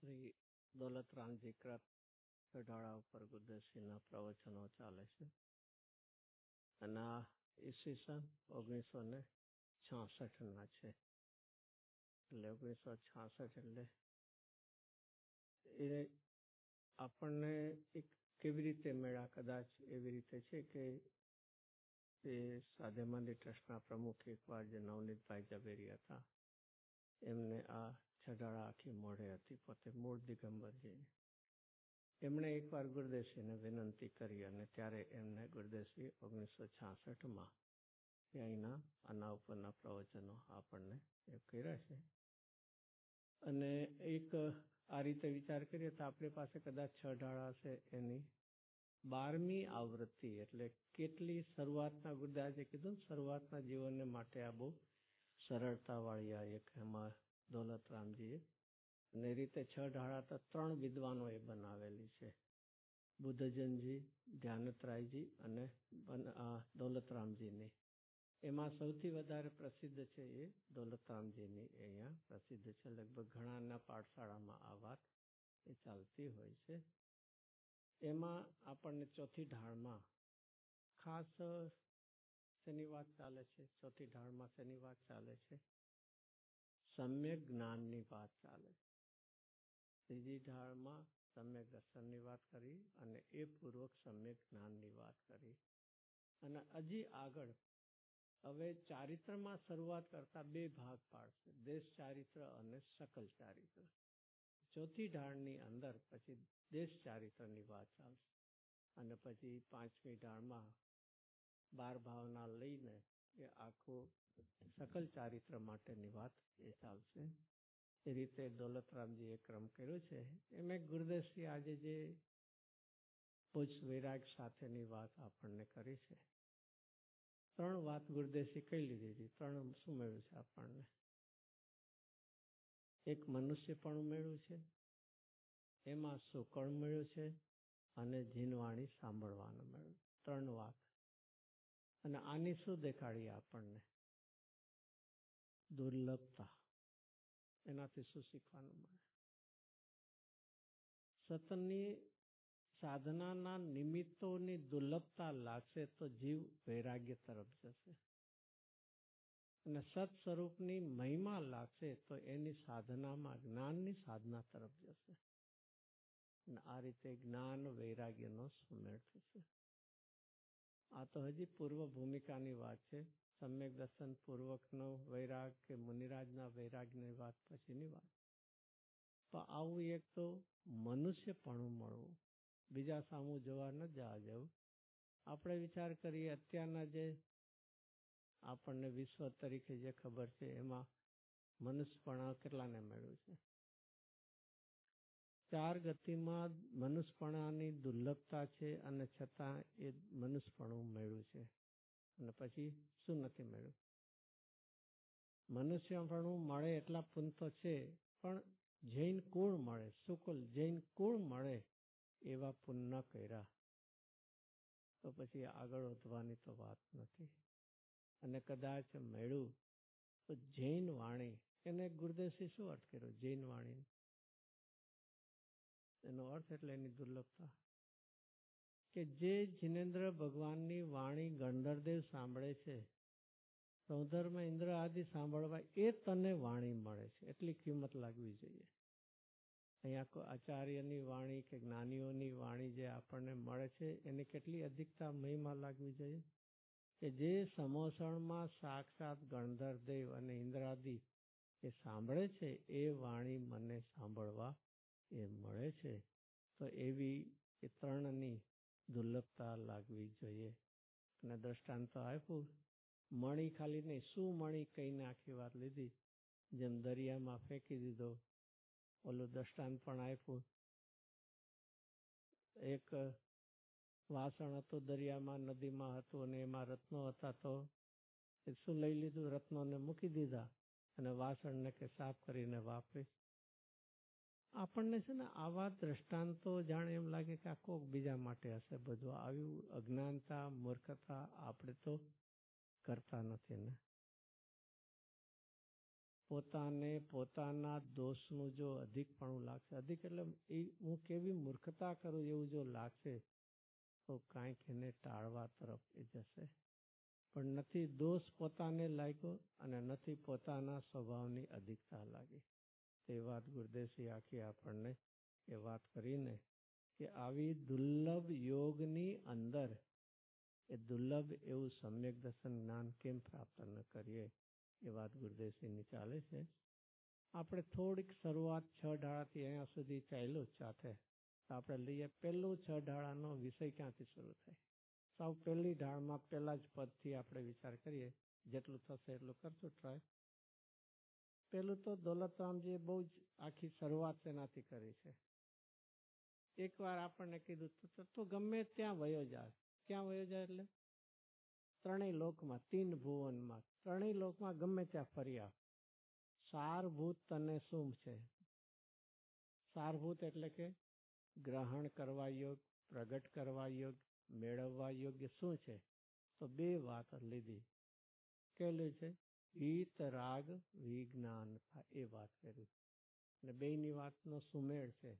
શ્રી દોલતરામજી કૃત ગઢાળા ઉપર ગુરદેવસિંહના પ્રવચનો ચાલે છે અને આ ઈસવીસન 1966ના છે. એટલે 1966 એટલે એ આપણને એક કેવી રીતે મેળા, કદાચ એવી રીતે છે કે એ સાધ્યમાંદી ટ્રસ્ટના પ્રમુખ એકવાર જે નવનીતભાઈ ઝવેરી હતા, એમને આ ચઢાળા આખી મોઢે હતી, પોતે મૂળ દિગંબરજી. એમણે એકવાર ગુરદેવસિંહને વિનંતી કરી અને ત્યારે એમને ગુરદેવસિંહ 1966માં અહીંના આના ઉપરના પ્રવચનો આપણને એ કર્યા છે. અને એક આ રીતે વિચાર કરીએ તો આપણી પાસે કદાચ ચઢાળા છે એની 12મી આવૃત્તિ, એટલે કેટલી શરૂઆતના ગુરદાસે કીધું શરૂઆતના જીવનને માટે આ બહુ સરળતાવાળી આ એક એમાં દોલતરામજીએ. અને એ રીતે ચઢાળા તો 3 વિદ્વાનોએ બનાવેલી છે, બુદ્ધજનજી, ધ્યાનતરાયજી અને દોલતરામજીની. એમાં સૌથી વધારે પ્રસિદ્ધ છે એ દોલતરામજીની અહીંયા પ્રસિદ્ધ છે. લગભગ ઘણાના પાઠશાળામાં આ વાત એ ચાલતી હોય છે. એમાં આપણને ચોથી ઢાળમાં ખાસ શેની વાત ચાલે છે? ચોથી ઢાળમાં શેની વાત ચાલે છે? સમ્યક જ્ઞાનની વાત ચાલે છે. ત્રીજી ઢાળમાં સમ્યક દર્શનની વાત કરી અને એ પૂર્વક સમ્યક જ્ઞાનની વાત કરી. અને હજી આગળ હવે ચારિત્રમાં શરૂઆત કરતા 2 ભાગ પાડશે, દેશ ચારિત્ર અને સકલ ચારિત્ર. ચોથી ઢાળની અંદર પછી દેશ ચારિત્રની વાત ચાલશે અને પછી 5મી ઢાળમાં 12 ભાવના લઈને એ આખું સકલ ચારિત્ર માટેની વાત એ ચાલશે. એ રીતે દોલતરામજીએ ક્રમ કર્યો છે. એમાં ગુરદેવસિંહ આજે જે પુચ્છ વૈરાગ સાથેની વાત આપણને કરી છે, 3 વાત ગુરદેવસિંહ કહી લીધી હતી. 3 શું મળ્યું છે આપણને? એક મનુષ્યપણું મળ્યું છે, એમાં સુકળ મળ્યું છે અને જીનવાણી સાંભળવાનું મળ્યું. 3 વાત. અને આની શું દેખાડી આપણને? દુર્લભતા. એનાથી શું શીખવાનું મળે? સતની સાધનાના નિમિત્તોની દુર્લભતા લાગશે તો જીવ વૈરાગ્ય તરફ જશે. અને સત સ્વરૂપની મહિમા લાગશે તો એની સાધનામાં જ્ઞાનની સાધના તરફ જશે. અને આ રીતે જ્ઞાન વૈરાગ્યનો સુમેળ થશે. આ તો હજી પૂર્વ ભૂમિકાની વાત છે. સમ્યક દર્શન પૂર્વકનો વૈરાગ કે મુનિરાજના વૈરાગની વાત પછીની વાત. તો આવું એક તો મનુષ્યપણું મળવું, બીજા સામું જોવા ન જવા જવું. આપણે વિચાર કરીએ અત્યારના જે આપણને વિશ્વ તરીકે જે ખબર છે એમાં મનુષ્યપણા કેટલાને મળ્યું છે? 4 ગતિમાં મનુષ્યપણાની દુર્લભતા છે અને છતાં એ મનુષ્યપણું મળ્યું છે. અને પછી શું નથી મળ્યું? મનુષ્યપણું મળે એટલા પુંતો છે, પણ જૈન કુળ મળે, શુકલ જૈન કુળ મળે એવા પુણ્ય કર્યા તો પછી આગળ વધવાની તો વાત નથી. અને કદાચ મળ્યું તો જૈન વાણી, એને ગુરદેવસિંહ શું અર્થ કર્યો? જૈન વાણી એનો અર્થ એટલે એની દુર્લભતા કે જે જિનેન્દ્ર ભગવાનની વાણી ગણધરદેવ સાંભળે છે, સૌધર્મ ઇન્દ્ર આદિ સાંભળવા એ તને વાણી મળે છે, એટલી કિંમત લાગવી જોઈએ. અહીંયા કોઈ આચાર્યની વાણી કે જ્ઞાનીઓની વાણી જે આપણને મળે છે એની કેટલી અધિકતા મહિમા લાગવી જોઈએ કે જે સમોસણમાં સાક્ષાત ગણધરદેવ અને ઇન્દ્રાદિ એ સાંભળે છે એ વાણી મને સાંભળવા એ મળે છે. તો એવી એ 3ની દુર્લભતા લાગવી જોઈએ. અને દ્રષ્ટાંત તો આપ્યું, મણી ખાલી નહીં, શું મણી કહીને આખી વાત લીધી, જેમ દરિયામાં ફેંકી દીધો. ઓલું દ્રષ્ટાંત પણ આપ્યું, એક વાસણ હતું દરિયામાં, નદીમાં હતું અને એમાં રત્નો હતા, તો એ શું લઈ લીધું? રત્નોને મૂકી દીધા અને વાસણને કે સાફ કરીને વાપરી. આપણને છે ને આવા દ્રષ્ટાંતો જાણે એમ લાગે કે આ કોક બીજા માટે હશે બધું. આવ્યું અજ્ઞાનતા, મૂર્ખતા આપણે તો કરતા નથી ને. પોતાને પોતાના દોષનું જો અધિકપણું લાગશે, અધિક એટલે એ હું કેવી મૂર્ખતા કરું એવું જો લાગશે તો કાંઈક એને ટાળવા તરફ એ જશે. પણ નથી દોષ પોતાને લાગ્યો અને નથી પોતાના સ્વભાવની અધિકતા લાગી. તે વાત ગુરુદેવશ્રી આખી આપણને એ વાત કરીને કે આવી દુર્લભ યોગની અંદર એ દુર્લભ એવું સમ્યક દર્શન જ્ઞાન કેમ પ્રાપ્ત ન કરીએ એ વાત ગુરુદેવશ્રીની ચાલે છે. આપણે થોડીક શરૂઆત 6 ઢાળાથી અહીંયા સુધી ચાલ્યું સાથે. તો આપણે લઈએ પહેલું 6 ઢાળાનો વિષય ક્યાંથી શરૂ થાય. સાવ પહેલી ઢાળમાં પહેલા જ પદથી આપણે વિચાર કરીએ, જેટલું થશે એટલું કરશું ટ્રાય. પેલું તો દોલતરામજીએ બહુ જ આખી શરૂઆત તેનાથી કરી છે. એકવાર આપણને કીધું તો ગમે ત્યાં વયો જાય. ક્યાં વયો જાય એટલે ત્રણેય લોકમાં, 3 ભુવનમાં, ત્રણેય લોકમાં ગમે ત્યાં ફર્યા. સારભૂત તને શું છે? સારભૂત એટલે કે ગ્રહણ કરવા યોગ્ય, પ્રગટ કરવા યોગ્ય, મેળવવા યોગ્ય શું છે? તો 2 વાત લીધી. કેલું છે? હિત રાગ વિજ્ઞાન, એ વાત કરી. અને બેની વાતનો સુમેળ છે.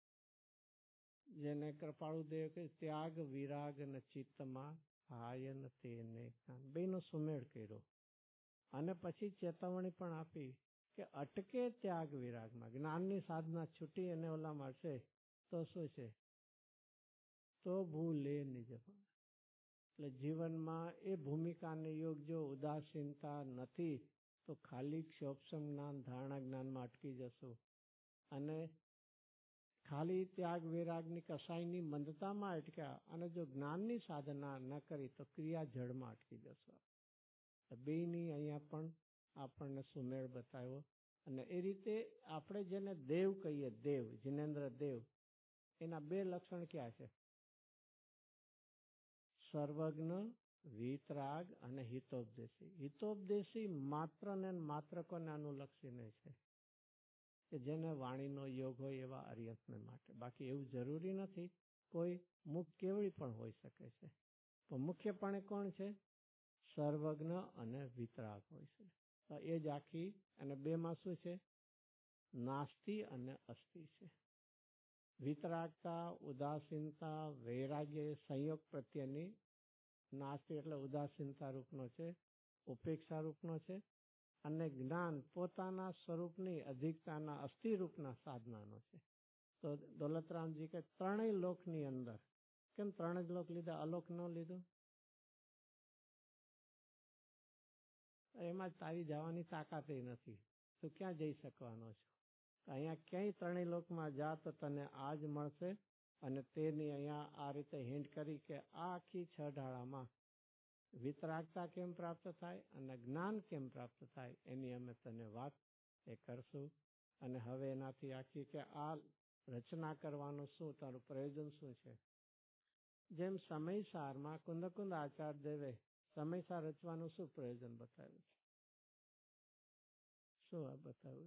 જેને કૃપાળુ દેવ કે ત્યાગ વિરાગ ન ચિત્તમાં આયન તેને બેનો સુમેળ કર્યો. અને પછી ચેતવણી પણ આપી કે અટકે ત્યાગ વિરાગમાં, જ્ઞાનની સાધના છૂટી અને ઓલા મળશે તો શું છે? તો ભૂલે નિજ. એટલે જીવનમાં એ ભૂમિકાને યોગ જો ઉદાસીનતા નથી તો ખાલી ક્ષોભસમ જ્ઞાન, ધારણા જ્ઞાનમાં અટકી જશું. અને ખાલી ત્યાગ વિરાગની કસાયની મંદતામાં અટક્યા અને જો જ્ઞાનની સાધના ન કરી તો ક્રિયા જળમાં અટકી જશો. બેની અહીંયા પણ આપણને સુમેળ બતાવ્યો. અને એ રીતે આપણે જેને દેવ કહીએ, દેવ, જિનેન્દ્ર દેવ, એના 2 લક્ષણ ક્યાં છે? સર્વજ્ઞ, વીતરાગ અને હિતોપદેશી. હિતોપદેશી માત્ર ને માત્ર કોને અનુલક્ષીને છે? કે જેને વાણીનો યોગ હોય એવા અરિયતને માટે. બાકી એવું જરૂરી નથી. કોઈ મુખ કેવળી પણ હોઈ શકે છે. પણ મુખ્યપણે કોણ છે? સર્વજ્ઞ અને વિતરાગ હોય છે. તો એ જ આખી. અને 2માં શું છે? નાસ્તિ અને અસ્તિ છે. વિતરાગતા, ઉદાસીનતા, વૈરાગ્ય સંયોગ પ્રત્યેની. નાસ્તિ એટલે ઉદાસીનતા રૂપનો છે, ઉપેક્ષા રૂપનો છે. અને જ્ઞાન પોતાના સ્વરૂપની અધિકતાના અસ્થિ રૂપના સાધનાનો છે. તો દોલતરામજી કે ત્રણેય લોકની અંદર, કેમ 3 જ લોક લીધા, અલોક ન લીધું? એમાં તારી જવાની તાકાત નથી. તું ક્યાં જઈ શકવાનો છો? અહીંયા ક્યાંય 3 લોકમાં જા તો તને આ જ મળશે. અને તેની અહીંયા આ રીતે હિન્ટ કરી કે આ આખી 6 ઢાળામાં વિતરાગતા કેમ પ્રાપ્ત થાય અને જ્ઞાન કેમ પ્રાપ્ત થાય એની અમે તને વાત એ કરશું. અને હવે એનાથી આખી કે આ રચના કરવાનું શું, તારું પ્રયોજન શું છે? જેમ સમયસારમાં કુંદકુંદ આચાર્ય દેવે સમયસાર રચવાનું શું પ્રયોજન બતાવ્યું છે? શું બતાવ્યું?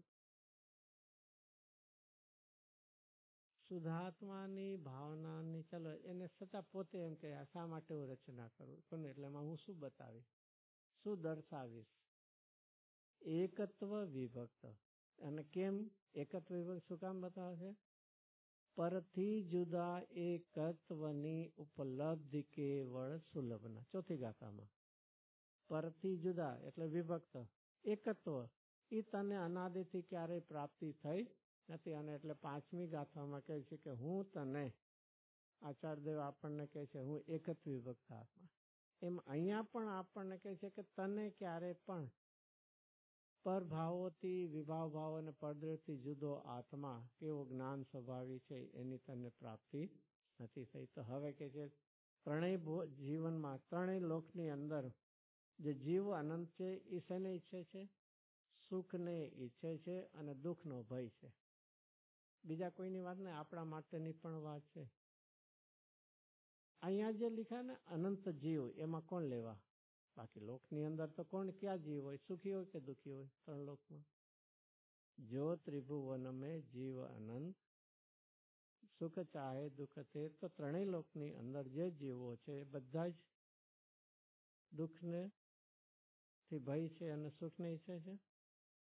શુદ્ધાત્માની ભાવનાની, ચલો એને છતાં પોતે એમ કે શા માટે હું રચના કરું છું, એટલે એમાં હું શું બતાવીશ, શું દર્શાવીશ? એકત્વ વિભક્ત. અને કેમ એકત્વ વિભક્ત શું કામ બતાવે છે? પરથી જુદા એકત્વની ઉપલબ્ધિ કેવળ સુલભના. 4થી ગાથામાં પરથી જુદા એટલે વિભક્ત. એકત્વ એ તને અનાદિથી ક્યારેય પ્રાપ્તિ થઈ નથી. અને એટલે 5મી ગાથામાં કહે છે કે હું તને, આચાર્યદેવ આપણને કહે છે હું એકત્વ વિભક્ત આત્મા. એમ અહીંયા પણ આપણને કહે છે કે તને ક્યારે પણ પરભાવોથી, વિભાવ ભાવો અને પરદ્રવથી જુદો આત્મા કેવો જ્ઞાન સ્વભાવી છે એની તને પ્રાપ્તિ નથી થઈ. તો હવે કે છે ત્રણેય જીવનમાં, ત્રણેય લોકની અંદર જે જીવ અનંત છે એ શેને ઈચ્છે છે? સુખને ઈચ્છે છે અને દુઃખનો ભય છે. બીજા કોઈની વાત નહીં, આપણા માટેની પણ વાત છે. અહીંયા જે લખ્યા ને અનંત જીવ, એમાં કોણ લેવા? બાકી લોકની અંદર તો કોણ ક્યાં જીવ હોય? સુખી હોય કે દુઃખી હોય? 3 લોકમાં. જો ત્રિભુવન મેં જીવ અનંત, સુખ ચાહે દુઃખ તે. તો 3 લોકની અંદર જે જીવો છે એ બધા જ દુઃખને થી ભય છે અને સુખને ઈચ્છે છે.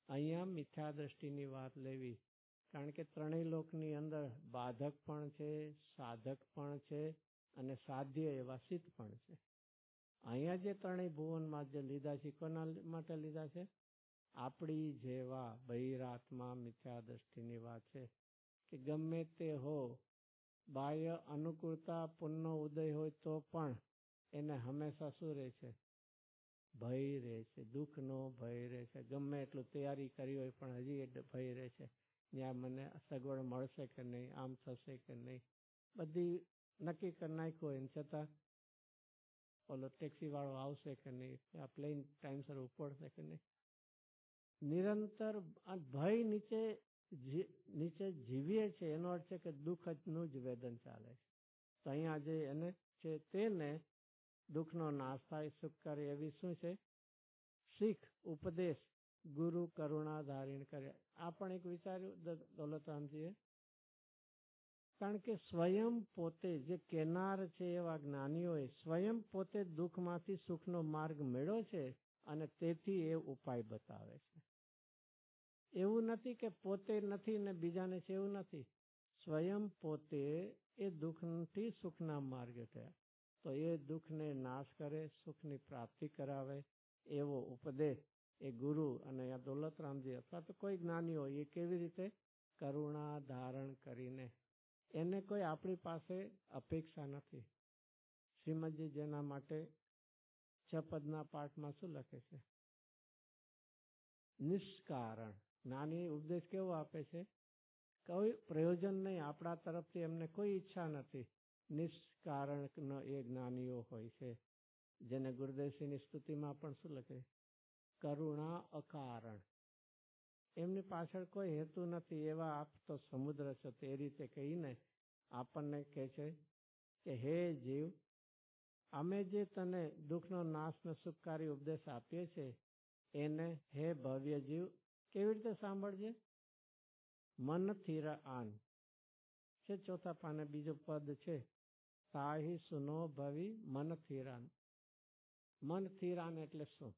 અહીંયા મિથ્યા દ્રષ્ટિની વાત લેવી, કારણ કે ત્રણેય લોકની અંદર બાધક પણ છે, સાધક પણ છે અને સાધ્ય એવા સિદ્ધ પણ છે. અહીંયા જે ત્રણેય ભુવનમાં જે લીધા છે, કોના માટે લીધા છે? આપણી જેવા બહિરાત્મા મિથ્યા દ્રષ્ટિની વાત છે કે ગમે તે હો, બાહ્ય અનુકૂળતા પુનઃ ઉદય હોય તો પણ એને હંમેશા શું રહે છે? ભય રહે છે, દુઃખનો ભય રહે છે. ગમે એટલું તૈયારી કરી હોય પણ હજી એ ભય રહે છે. ત્યાં મને સગવડ મળશે કે નહીં, આમ થશે કે નહીં, બધી નક્કી કરી નાખ્યું હોય છતાં ઓલો ટેક્સી વાળો આવશે કે નહીં, આ પ્લેન ટાઈમસર ઉપડશે કે નહીં, નિરંતર ભય નીચે જીવીએ છે. એનો અર્થ છે કે દુઃખનું જ વેદન ચાલે છે. તો અહીંયા જે એને છે તેને દુઃખનો નાશ થાય, સુખ કરે એવી શું છે? શીખ, ઉપદેશ ગુરુ કરુણા ધારીણ કરે. આ પણ એક વિચાર્યું દોલતરામજીએ, કારણ કે સ્વયં પોતે જે કેનાર છે એવા જ્ઞાનીઓએ સ્વયં પોતે દુઃખમાંથી સુખનો માર્ગ મેળ્યો છે અને તેથી એ ઉપાય બતાવે છે. એવું નથી કે પોતે નથી ને બીજાને છે, એવું નથી. સ્વયં પોતે એ દુઃખથી સુખના માર્ગે થયા, તો એ દુઃખને નાશ કરે, સુખની પ્રાપ્તિ કરાવે એવો ઉપદેશ એ ગુરુ અને આ દોલતરામજી અથવા તો કોઈ જ્ઞાની હોય એ કેવી રીતે કરુણા ધારણ કરીને, એને કોઈ આપણી પાસે અપેક્ષા નથી. શ્રીમદજી જેના માટે 6 પદના પાઠમાં શું લખે છે? નિષ્કારણ. જ્ઞાની ઉપદેશ કેવો આપે છે? કોઈ પ્રયોજન નહીં, આપણા તરફથી એમને કોઈ ઈચ્છા નથી. નિષ્કારણનો એ જ્ઞાનીઓ હોય છે, જેને ગુરુદેવશ્રીની સ્તુતિમાં પણ શું લખે? કરુણા અકારણ. એમની પાછળ કોઈ હેતુ નથી. એવા આપ તો સમુદ્ર છો, તે રીતે કહીને આપણને કહે છે કે હે જીવ, અમે જે તને દુઃખનો નાશનો સુખકારી ઉપદેશ આપીએ છીએ એને હે ભવ્ય જીવ કેવી રીતે સાંભળજે? મન થીર આન છે, ચોથા પાને બીજું પદ છે, તાહી સુનો ભવી મન થીરાન. મન થીરાન એટલે શું?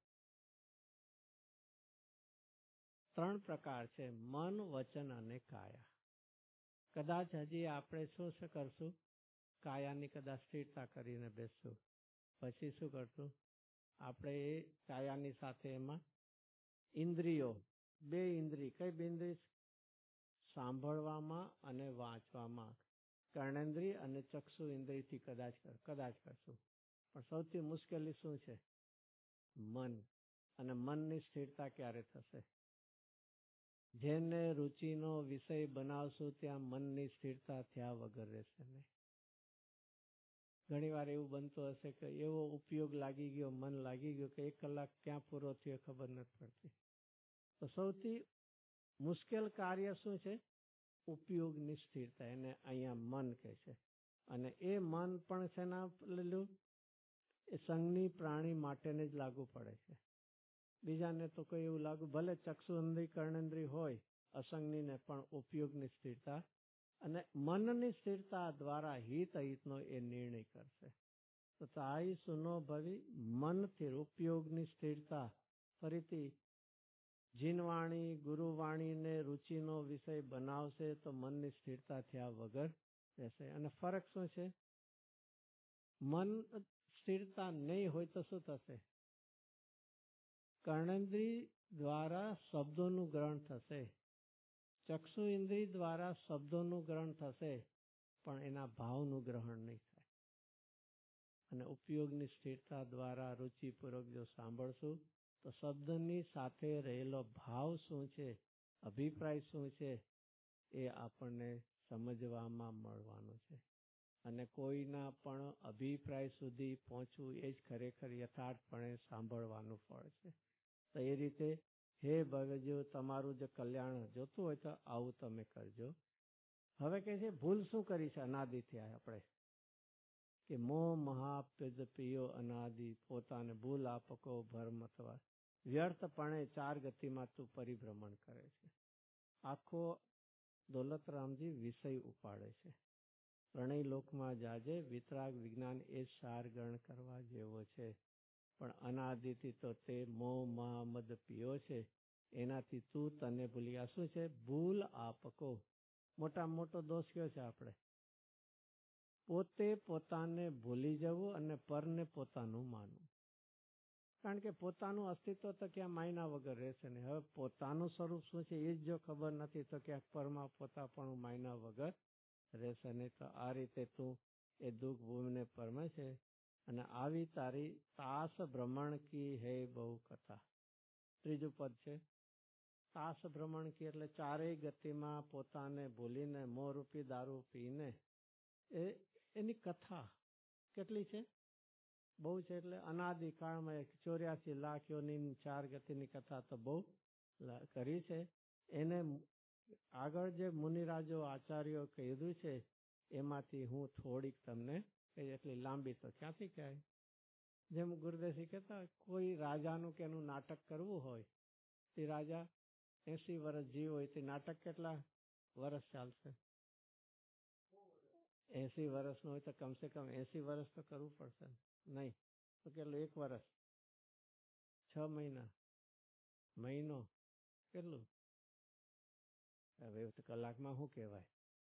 3 પ્રકાર છે, મન, વચન અને કાયા. કદાચ હજી આપણે શું કરશું? કાયાની કદાચ સ્થિરતા કરીને બેસશું. પછી શું કરશું? આપણે એ કાયાની સાથે એમાં ઇન્દ્રિયો, 2 ઇન્દ્રિય, કઈ 2 ઇન્દ્રિય? સાંભળવામાં અને વાંચવામાં, કર્ણેન્દ્રિય અને ચક્ષુ ઇન્દ્રિયથી કદાચ કરશું. પણ સૌથી મુશ્કેલી શું છે? મન. અને મનની સ્થિરતા ક્યારે થશે? જેને રુચિનો વિષય બનાવશું ત્યાં મનની સ્થિરતા થયા વગર રહેશે નહીં. ઘણી વાર એવું બનતું હશે કે એવો ઉપયોગ લાગી ગયો, મન લાગી ગયો કે 1 કલાક ક્યાં પૂરો થયો ખબર નથી પડતી. તો સૌથી મુશ્કેલ કાર્ય શું છે? ઉપયોગની સ્થિરતા. એને અહીંયા મન કહે છે. અને એ મન પણ શેના લેલું? એ સંઘની પ્રાણી માટેને જ લાગુ પડે છે. બીજાને તો કોઈ એવું લાગુ, ભલે ચક્ષુન્દ્રિય કર્ણેન્દ્રિય હોય અસંગની, પણ ઉપયોગની સ્થિરતા અને મનની સ્થિરતા દ્વારા હિતનો એ નિર્ણય કરશે. તો તાઈ સુનો ભવી મનથી ઉપયોગની સ્થિરતા. ફરીથી જીનવાણી ગુરુવાણીને રુચિનો વિષય બનાવશે તો મનની સ્થિરતા થયા વગર રહેશે. અને ફરક શું છે? મન સ્થિરતા નહીં હોય તો શું થશે? કર્ણેન્દ્રિય દ્વારા શબ્દોનું ગ્રહણ થશે, ચક્ષુ ઇન્દ્રિય દ્વારા શબ્દોનું ગ્રહણ થશે, પણ એના ભાવનું ગ્રહણ નહીં થાય. અને ઉપયોગની સ્થિરતા દ્વારા રુચિપૂર્વક જો સાંભળશું તો શબ્દની સાથે રહેલો ભાવ શું છે, અભિપ્રાય શું છે, એ આપણને સમજવામાં મળવાનું છે. અને કોઈના પણ અભિપ્રાય સુધી પહોંચવું એ જ ખરેખર યથાર્થપણે સાંભળવાનું ફળ છે. તો એ રીતે હે ભવ્યજીવ, તમારું જે કલ્યાણ જોતું હોય તો આવું તમે કરજો. હવે કહે છે ભૂલ શું કરી છે અનાદિથી આપણે? કે મોહ મહાપ્યજ પિયો અનાદિ, પોતાને ભૂલ આપકો ભરમ અથવા વ્યર્થપણે 4 ગતિમાં તું પરિભ્રમણ કરે છે. આખો દોલતરામજી વિષય ઉપાડે છે. ત્રણેય લોકમાં જાજે વિતરાગ વિજ્ઞાન એ સારગણ કરવા જેવો છે. પણ અનાદિથી તો તે મોહ મહામદ પીયો છે એનાથી તું તને ભૂલી. આ શું છે? ભૂલ આપકો. મોટામાં મોટો દોષ કયો છે આપણે? પોતે પોતાને ભૂલી જવું અને પરને પોતાનું માનવું. કારણ કે પોતાનું અસ્તિત્વ તો ક્યાં માયના વગર રહેશે નહીં. હવે પોતાનું સ્વરૂપ શું છે એ જ જો ખબર નથી તો ક્યાંક પરમાં પોતાપણું માયના વગર રહેશે નહીં. તો આ રીતે તું એ દુઃખ ભૂમિને પરમે છે અને આવી તારી તાસ ભ્રમણ કી હે બહુ કથા. ત્રીજું પદ છે તાસ ભ્રમણ કી, એટલે ચારેય ગતિમાં પોતાને ભૂલીને મોંરૂપી દારૂ પીને એની કથા કેટલી છે? બહુ છે. એટલે અનાદિકાળમાં 84 લાખ યોની 4 ગતિની કથા તો બહુ કરી છે. એને આગળ જે મુનિરાજો આચાર્યો કીધું છે એમાંથી હું થોડીક તમને એટલી લાંબી તો ક્યાંથી કહેવાય. જેમ ગુરુદેવજી કહેતા કોઈ રાજાનું કે એનું નાટક કરવું હોય તે રાજા 80 વર્ષ જીવ હોય તે નાટક કેટલા વર્ષ ચાલશે? 80 વર્ષનું હોય તો કમસે કમ 80 વર્ષ તો કરવું પડશે. નહીં તો કેટલું? 1 વર્ષ, 6 મહિના, મહિનો, કેટલું? હવે કલાકમાં શું કહેવાય?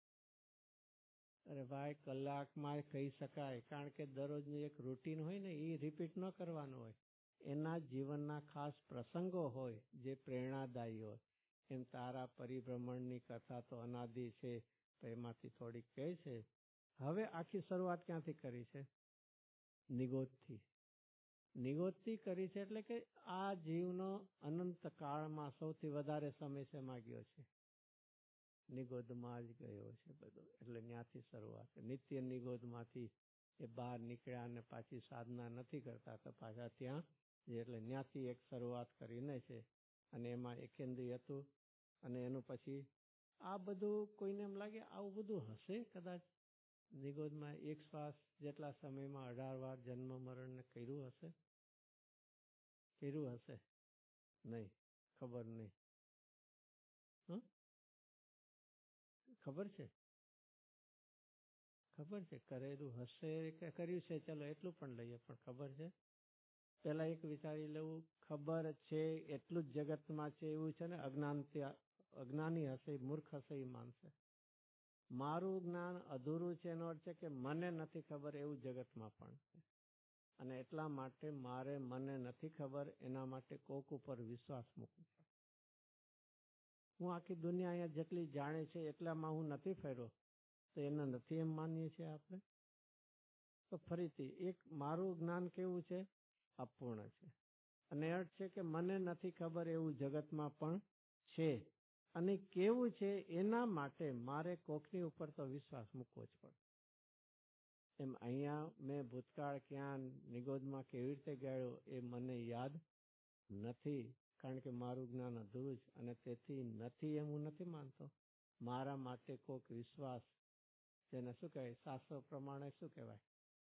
અરે ભાઈ, કલાકમાં કહી શકાય, કારણ કે દરરોજનું એક રૂટીન હોય ને એ રિપીટ ન કરવાનું હોય. એના જીવનના ખાસ પ્રસંગો હોય જે પ્રેરણાદાયી હોય. એમ તારા પરિભ્રમણની કથા તો અનાદિ છે, તો એમાંથી થોડીક કહે છે. હવે આખી શરૂઆત ક્યાંથી કરી છે? નિગોદથી. નિગોદથી કરી છે, એટલે કે આ જીવનો અનંત કાળમાં સૌથી વધારે સમય શેમાં ગયો છે? નિગોદમાં જ ગયો છે બધો. એટલે ત્યાંથી શરૂઆત. નિત્ય નિગોદમાંથી એ બહાર નીકળ્યા અને પાછી સાધના નથી કરતા તો પાછા ત્યાં એટલે ત્યાંથી એક શરૂઆત કરીને છે. અને એમાં એકેન્દ્રી હતું અને એનું પછી આ બધું કોઈને એમ લાગે આવું બધું હશે કદાચ નિગોદમાં 1 શ્વાસ જેટલા સમયમાં 18 વાર જન્મ મરણને કર્યું હશે? કર્યું હશે? નહીં, ખબર નહીં. ખબર છે? ખબર છે કરેલું હશે કે કર્યું છે? ચલો એટલું પણ લઈએ, પણ ખબર છે? પેલા એક વિચારી લેવું. ખબર છે એટલું જ જગતમાં છે એવું છે ને અજ્ઞાની હશે, મૂર્ખ હશે એ માનશે. મારું જ્ઞાન અધૂરું છે એનો અર્થ છે કે મને નથી ખબર એવું જગતમાં પણ છે. અને એટલા માટે મારે મને નથી ખબર એના માટે કોક ઉપર વિશ્વાસ મૂકવો પડે. હું આખી દુનિયા અહીંયા જેટલી જાણે છે એટલામાં હું નથી ફર્યો તો એને નથી એમ માનીએ છીએ આપણે. તો ફરીથી એક મારું જ્ઞાન કેવું છે? અપૂર્ણ છે. અને અર્થ છે કે મને નથી ખબર એવું જગતમાં પણ છે. અને કેવું છે એના માટે મારે કોકની ઉપર તો વિશ્વાસ મૂકવો જ પડે. એમ અહીંયા મેં ભૂતકાળ ક્યાં નિગોદમાં કેવી રીતે ગાળ્યો એ મને યાદ નથી, કારણ કે મારું જ્ઞાન અધૂરું છે. અને તેથી નથી એમ હું નથી માનતો. મારા માટે કોક વિશ્વાસ, જેને શું કહેવાય શાસ્ત્રો પ્રમાણે શું કહેવાય,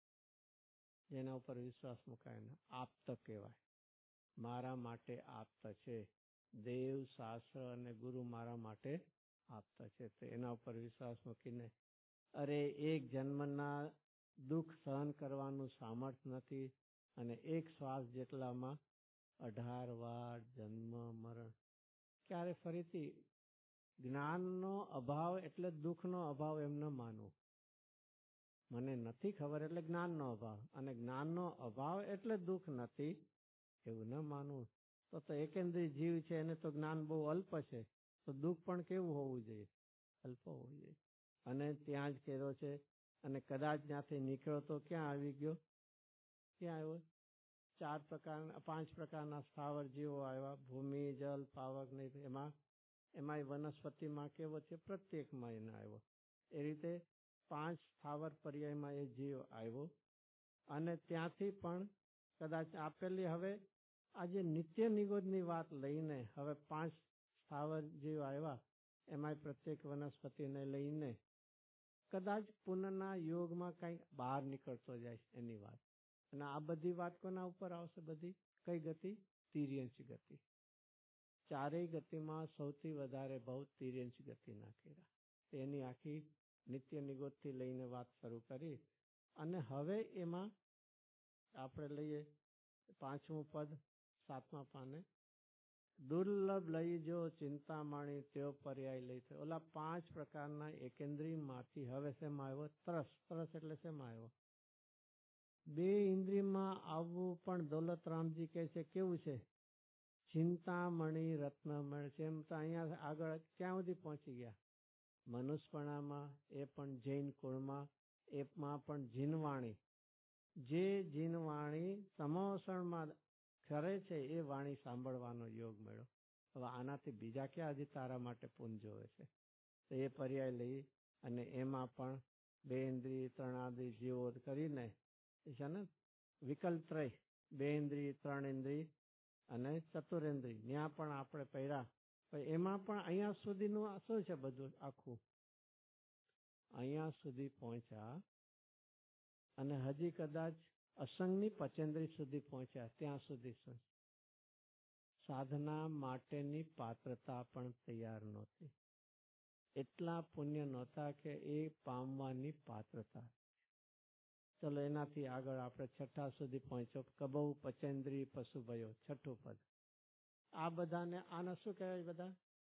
જેના ઉપર વિશ્વાસ મુકાય ને આપ્ત કહેવાય. મારા માટે આપ્ત છે. દેવ, શાસ્ત્ર અને ગુરુ મારા માટે આપ્ત છે. તો એના ઉપર વિશ્વાસ મૂકીને અરે એક જન્મના દુઃખ સહન કરવાનું સામર્થ્ય નથી અને 1 શ્વાસ જેટલામાં 18 વાર જન્મ મરણ. ક્યારે ફરીથી જ્ઞાનનો અભાવ એટલે દુઃખનો અભાવ એમ ન માનવું. મને નથી ખબર એટલે જ્ઞાનનો અભાવ, અને જ્ઞાનનો અભાવ એટલે દુઃખ નથી એવું ન માનવું. તો એકેન્દ્રી જીવ છે એને તો જ્ઞાન બહુ અલ્પ છે, તો દુઃખ પણ કેવું હોવું જોઈએ? અલ્પ હોવું જોઈએ. અને ત્યાં જ કર્યો છે. અને કદાચ ત્યાંથી નીકળ્યો તો ક્યાં આવી ગયો? ક્યાં આવ્યો? 5 પ્રકારના સ્થાવર જીવો આવ્યા. ભૂમિ, જલ, પાવક ને એમાં વનસ્પતિમાં કેવો છે? પ્રત્યેકમાં એને આવ્યો. એ રીતે 5 સ્થાવર પર્યાયમાં એ જીવ આવ્યો. અને ત્યાંથી પણ કદાચ આપેલી હવે આજે નિત્ય નિગોદની વાત લઈને હવે 5 સ્થાવર જીવ આવ્યા, એમાં પ્રત્યેક વનસ્પતિને લઈને કદાચ પુનઃના યોગમાં કંઈક બહાર નીકળતો જાય એની વાત. અને આ બધી વાત કોના ઉપર આવશે? બધી કઈ ગતિ? તિર્યંચ ગતિ. ચારેય ગતિમાં સૌથી વધારે બહુ તિર્યંચ ગતિના કર્યા. એની આખી નિત્ય નિગોદથી લઈને વાત શરૂ કરી. અને હવે એમાં આપણે લઈએ 5મું પદ 7મા પાને. દુર્લભ લઈ જો ચિંતામણી તેઓ પર્યાય લઈ થયો. ઓલા 5 પ્રકારના એકેન્દ્રિયમાંથી હવે શેમાં આવ્યો? તરસ. તરસ એટલે શેમાં આવ્યો? 2 ઇન્દ્રિયમાં આવવું પણ દોલતરામજી કહે છે કેવું છે? ચિંતામણી રત્નમણ છે. એમ તો અહીંયા આગળ ક્યાં સુધી પહોંચી ગયા? મનુષ્યપણામાં, એ પણ જૈન કુળમાં, એમાં પણ જીનવાણી. જે જીનવાણી સમોસણમાં કરે છે એ વાણી સાંભળવાનો યોગ મળ્યો. હવે આનાથી બીજા ક્યાં હજી તારા માટે પુંજ હોય છે? તો એ પર્યાય લઈ અને એમાં પણ 2 ઇન્દ્રિય 3 આદિ જીવો કરીને છે ને વિકલ્પત્રય 2 ઇન્દ્રિય 3 ઇન્દ્રિય અને ચતુરેન્દ્રિય ત્યાં પણ આપણે પડ્યા. એમાં પણ અહીંયા સુધીનું શું છે બધું આખું? અહીંયા સુધી પહોંચ્યા અને હજી કદાચ અસંગની પચેન્દ્રિય સુધી પહોંચ્યા. ત્યાં સુધી શું? સાધના માટેની પાત્રતા પણ તૈયાર નહોતી. એટલા પુણ્ય નહોતા કે એ પામવાની પાત્રતા. ચલો એનાથી આગળ આપણે 6 સુધી પહોંચ્યો. કબહુ પચેન્દ્રિય પશુ ભયો, 6 પદ. આ બધાને આના શું કહેવાય?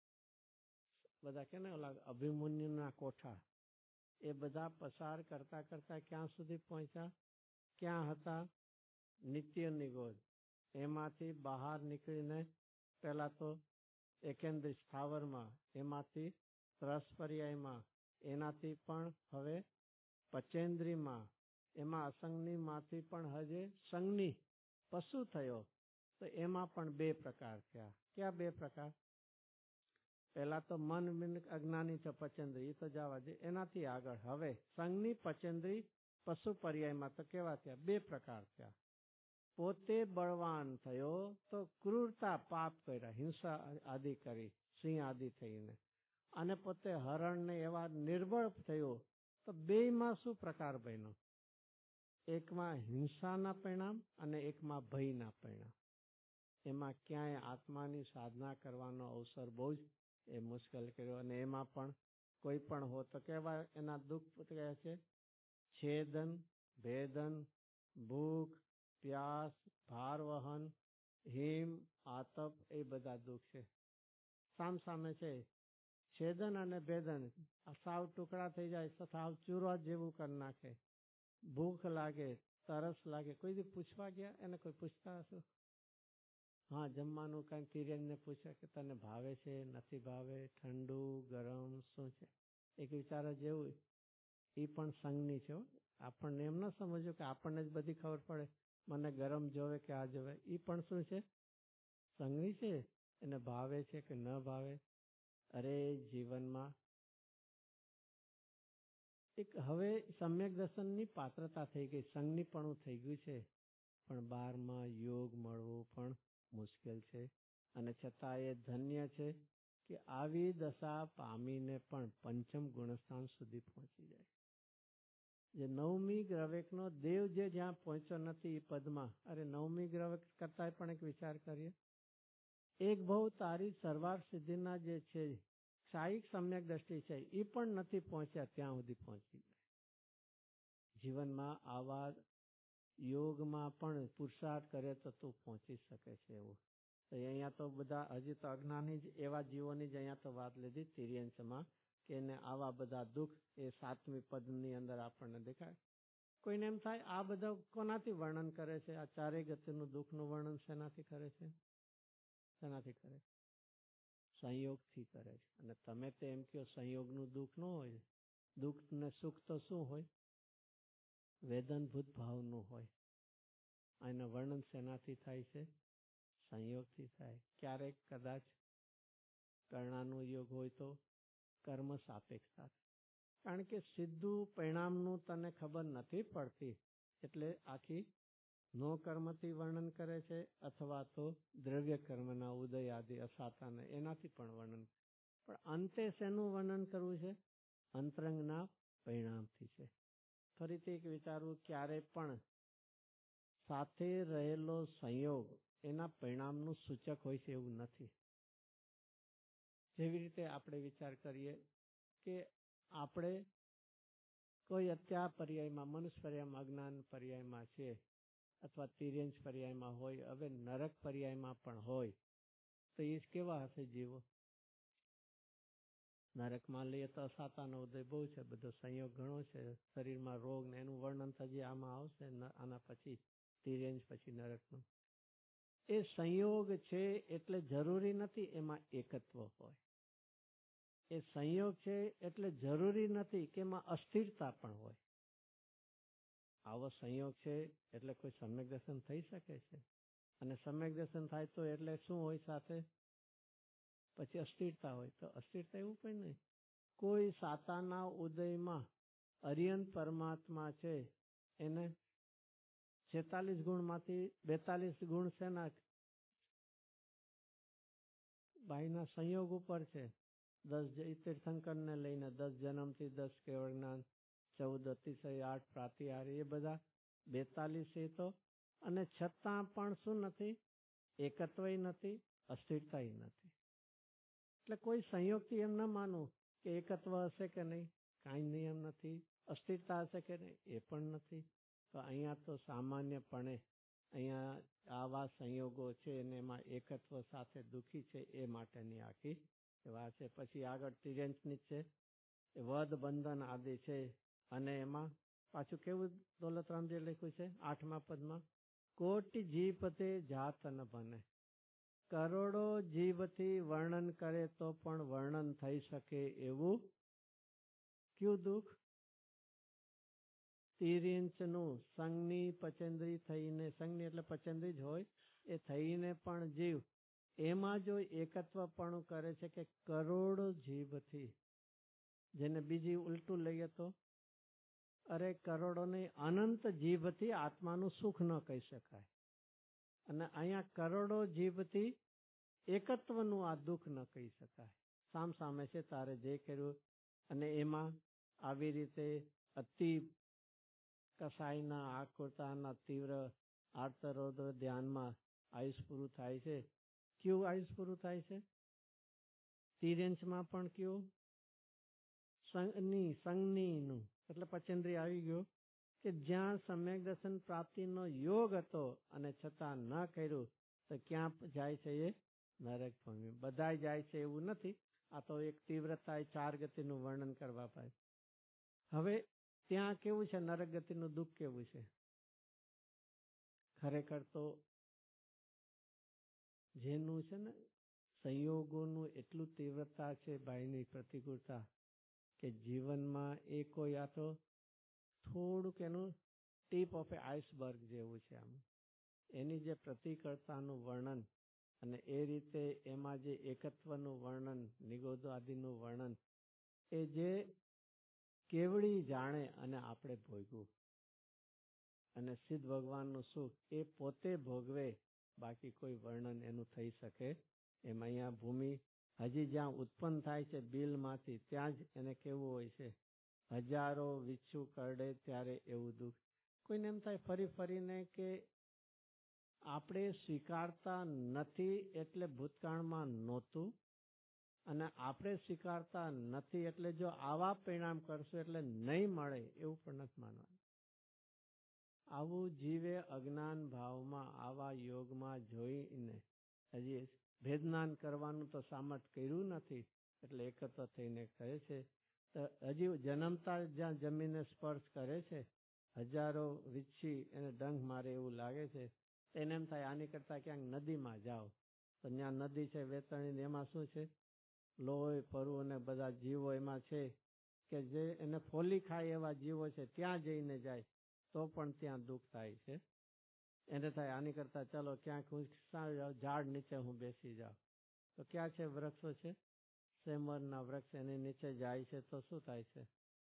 બધા કે ને ઓલા અભિમન્યુના કોઠા. એ બધા પસાર કરતા કરતા ક્યાં સુધી પહોંચ્યા? ક્યાં હતા? નિત્ય નિગોદ. એમાંથી બહાર નીકળીને પહેલા તો એકેન્દ્રિય સ્થાવરમાં, એમાંથી ત્રસ પર્યાયમાં, એનાથી પણ હવે પચેન્દ્રિયમાં, એમાં અસંગની માંથી પણ હજે સંગની પશુ થયો. તો એમાં પણ 2 પ્રકાર થયા. ક્યાં 2 પ્રકાર? પહેલા તો મન અજ્ઞાની છે પચેન્દ્રિય, એ તો જવા દે. એનાથી આગળ હવે સંગની પચેન્દ્રિય પશુ પર્યાયમાં તો કેવા થયા? 2 પ્રકાર થયા. પોતે બળવાન થયો તો ક્રૂરતા પાપ કર્યા, હિંસા આદિ કરી, સિંહ આદિ થઈને, અને પોતે હરણને એવા નિર્બળ થયો. તો 2માં શું પ્રકાર બન્યો? એકમાં હિંસાના પરિણામ અને એકમાં ભયના પરિણામ. એમાં ક્યાંય આત્માની સાધના કરવાનો અવસર બહુ જ એ મુશ્કેલ કર્યો. અને એમાં પણ કોઈ પણ હો તો કેવા એના દુઃખ કહે છે? છેદન, ભેદન, ભૂખ, પ્યાસ, ભારવહન, હિમ, આતપ, એ બધા દુઃખ છે. સામે છે છેદન અને ભેદન. સાવ ટુકડા થઈ જાય, સાવ ચૂરા જેવું કરી નાખે. ભૂખ લાગે, તરસ લાગે. કોઈ દી પૂછવા ગયા? એને કોઈ પૂછતા હશો? હા, જમવાનું કઈ તિર્યંગને પૂછે કે તને ભાવે છે, નથી ભાવે, ઠંડુ ગરમ શું છે? એક વિચાર જેવું. એ પણ સંગની છે. આપણને એમ ન સમજ્યું કે આપણને જ બધી ખબર પડે, મને ગરમ જોવે કે આ જોવે. એ પણ શું છે? સંગની છે. એને ભાવે છે કે ન ભાવે. અરે જીવનમાં એક હવે સમ્યક દર્શનની પાત્રતા થઈ ગઈ, સંગની પણ થઈ ગયું છે. પણ 12માં યોગ મળવો પણ મુશ્કેલ છે. અને છતાં એ ધન્ય છે કે આવી દશા પામીને પણ પંચમ ગુણસ્થાન સુધી પહોંચી જાય. જે 9મી ગ્રવેકનો દેવ જે જ્યાં પહોંચ્યો નથી એ પદમાં. અરે 9મી ગ્રવેક કરતા પણ એક વિચાર કરીએ. એક બહુ તારી સર્વાર્થ સિદ્ધિના જે છે શાહીક સમ્યક દ્રષ્ટિ છે એ પણ નથી પહોંચ્યા, ત્યાં સુધી પહોંચી જાય. જીવનમાં આવા યોગમાં પણ પુરુષાર્થ કરે તો તું પહોંચી શકે છે એવું. તો અહીંયા તો બધા હજી તો અજ્ઞાની જ એવા જીવોની જ અહીંયા તો વાત લીધી તિર્યંશમાં, કે એને આવા બધા દુઃખ એ 7મી પદની અંદર આપણને દેખાય. કોઈને એમ થાય આ બધા કોનાથી વર્ણન કરે છે? આ 4 ગતિનું દુઃખનું વર્ણન શેનાથી કરે છે? શેનાથી કરે? સંયોગથી કરે છે. અને તમે તો એમ કહો સંયોગનું દુઃખ ન હોય. દુઃખ ને સુખ તો શું હોય? વેદનભૂત ભાવનું હોય. એનું વર્ણન શેનાથી થાય છે? સંયોગથી થાય. ક્યારેક કદાચ કર્ણાનું યોગ હોય તો કર્મ સાપેક્ષતા. કારણ કે સીધું પરિણામનું તને ખબર નથી પડતી, એટલે આખી નો કર્મથી વર્ણન કરે છે, અથવા તો દ્રવ્ય કર્મના ઉદય આદિ અસાતાને એનાથી પણ વર્ણન. પણ અંતે શેનું વર્ણન કરવું છે? અંતરંગના પરિણામથી છે. ફરીથી એક વિચારવું, ક્યારે પણ સાથે રહેલો સંયોગ એના પરિણામનું સૂચક હોય છે એવું નથી. જેવી રીતે આપણે વિચાર કરીએ કે આપણે કોઈ અત્યાર પર્યાયમાં, મનુષ્ય પર્યાયમાં, અજ્ઞાન પર્યાયમાં છે, અથવા તિર્યંશ પર્યાયમાં હોય, હવે નરક પર્યાયમાં પણ હોય, તો એ કેવા હશે જીવો? નરકમાં લઈએ તો અસાતાનો ઉદય બહુ છે, બધો સંયોગ ઘણો છે, શરીરમાં રોગ ને એનું વર્ણન થજી આમાં આવશે આના પછી તિર્યંશ પછી નરકનું. એ સંયોગ છે એટલે જરૂરી નથી એમાં એકત્વ હોય. એ સંયોગ છે એટલે જરૂરી નથી કે એમાં અસ્થિરતા પણ હોય. આવો સંયોગ છે એટલે કોઈ સમ્યક દર્શન થઈ શકે છે, અને સમ્યક દર્શન થાય તો એટલે શું હોય સાથે? પછી અસ્થિરતા હોય. તો અસ્થિરતા એવું કંઈ નહીં. કોઈ સાતાના ઉદયમાં અરિયંત પરમાત્મા છે એને 46 ગુણમાંથી 42 ગુણ શેના? બાઈના સંયોગ ઉપર છે. 10 તીર્થંકરને લઈને 10 જન્મથી 10 કેવળ જ્ઞાન, 14 અતિશય, 8 પ્રાતિહાર્ય, એ બધા 42 એ તો. અને છતાં પણ શું નથી? એકત્વય નથી, અસ્થિરતાય નથી. એટલે કોઈ સંયોગથી એમ ન માનવું કે એકત્વ હશે કે નહીં, કાંઈ નિયમ નથી. અસ્થિરતા હશે કે નહીં, એ પણ નથી. તો અહીંયા તો સામાન્યપણે અહીંયા આવા સંયોગો છે અને એમાં એકત્વ સાથે દુઃખી છે એ માટેની આખી વાત છે. પછી આગળ તિર્યંશની છે, એ વધ બંધન આદિ છે. અને એમાં પાછું કેવું દોલતરામજી લખ્યું છે 8મા પદમાં? કોટી જીવતે જાત ન બને. કરોડો જીવથી વર્ણન કરે તો પણ વર્ણન થઈ શકે એવું કયું દુઃખ? તિર્યંશનું સંગની પચેન્દ્રી થઈને, સંગની એટલે પચેન્દ્રી જ હોય, એ થઈને પણ જીવ એમાં જો એકત્વપણું કરે છે કે કરોડો જીવથી, જેને બીજી ઉલટું લઈએ તો અરે કરોડો નહીં, અનંત જીવથી આત્માનું સુખ ન કહી શકાય. અને અહીંયા કરોડો જીવથી એકત્વનું આ દુઃખ ન કહી શકાય. સામ સામે છે તારે જે કર્યું. અને એમાં આવી રીતે અતિ કસાયના આકુરતાના તીવ્ર આર્તરોદ્ર ધ્યાનમાં આયુષ પૂરું થાય છે. કયું આયુષ પૂરું થાય છે? તિર્યંશમાં પણ કયું? સંગનીનું એટલે પચેન્દ્રિય આવી ગયો કે જ્યાં સમ્યક દર્શન પ્રાપ્તિનો યોગ હતો અને છતાં ન કર્યું તો ક્યાં જાય છે? એ નરક ભૂમિ. બધા જાય છે એવું નથી. આ તો એક તીવ્રતા 4 ગતિનું વર્ણન કરવા પાય. હવે ત્યાં કેવું છે? નરક ગતિનું દુઃખ કેવું છે? ખરેખર તો જેનું છે ને સંયોગોનું એટલું તીવ્રતા છે, ભાઈની પ્રતિકૂળતા, કે જીવનમાં એ કોઈ આ તો થોડુંક એનું ટીપ ઓફ એ આઈસબર્ગ જેવું છે. આમ એની જે પ્રતિકૂળતાનું વર્ણન અને એ રીતે એમાં જે એકત્વનું વર્ણન, નિગોદો આદિનું વર્ણન, એ જે કેવડી જાણે અને આપણે ભોગવું. અને સિદ્ધ ભગવાનનું સુખ એ પોતે ભોગવે, બાકી કોઈ વર્ણન એનું થઈ શકે એમ. અહીંયા ભૂમિ હજી જ્યાં ઉત્પન્ન થાય છે બિલમાંથી, ત્યાં જ એને કેવું હોય છે? હજારો વિચ્છુ કરડે ત્યારે એવું દુઃખ. કોઈને એમ થાય ફરી ફરીને કે આપણે સ્વીકારતા નથી એટલે ભૂતકાળમાં નહોતું, અને આપણે સ્વીકારતા નથી એટલે જો આવા પરિણામ કરશું એટલે નહીં મળે, એવું પણ નથી માનવાનું. આવું જીવે અજ્ઞાન ભાવમાં આવા યોગમાં જોઈને હજી ભેદનાન કરવાનું તો સામર્થ્ય કર્યું નથી, એટલે એકત્ર થઈને કહે છે. તો હજી જન્મતા જ્યાં જમીનને સ્પર્શ કરે છે, હજારો વીછી એને ડંખ મારે એવું લાગે છે. એને એમ થાય આની કરતા ક્યાંક નદીમાં જાઓ. તો ત્યાં નદી છે વેતરણી, એમાં શું છે? લોહી પરવું અને બધા જીવો એમાં છે કે જે એને ફોલી ખાય એવા જીવો છે. ત્યાં જઈને જાય તો પણ ત્યાં દુઃખ થાય છે. એને થાય આની કરતા ચલો ક્યાંક હું ઝાડ નીચે હું બેસી જાઉં. તો ક્યાં છે? વૃક્ષો છે, સેમરના વૃક્ષ, એની નીચે જાય છે તો શું થાય છે?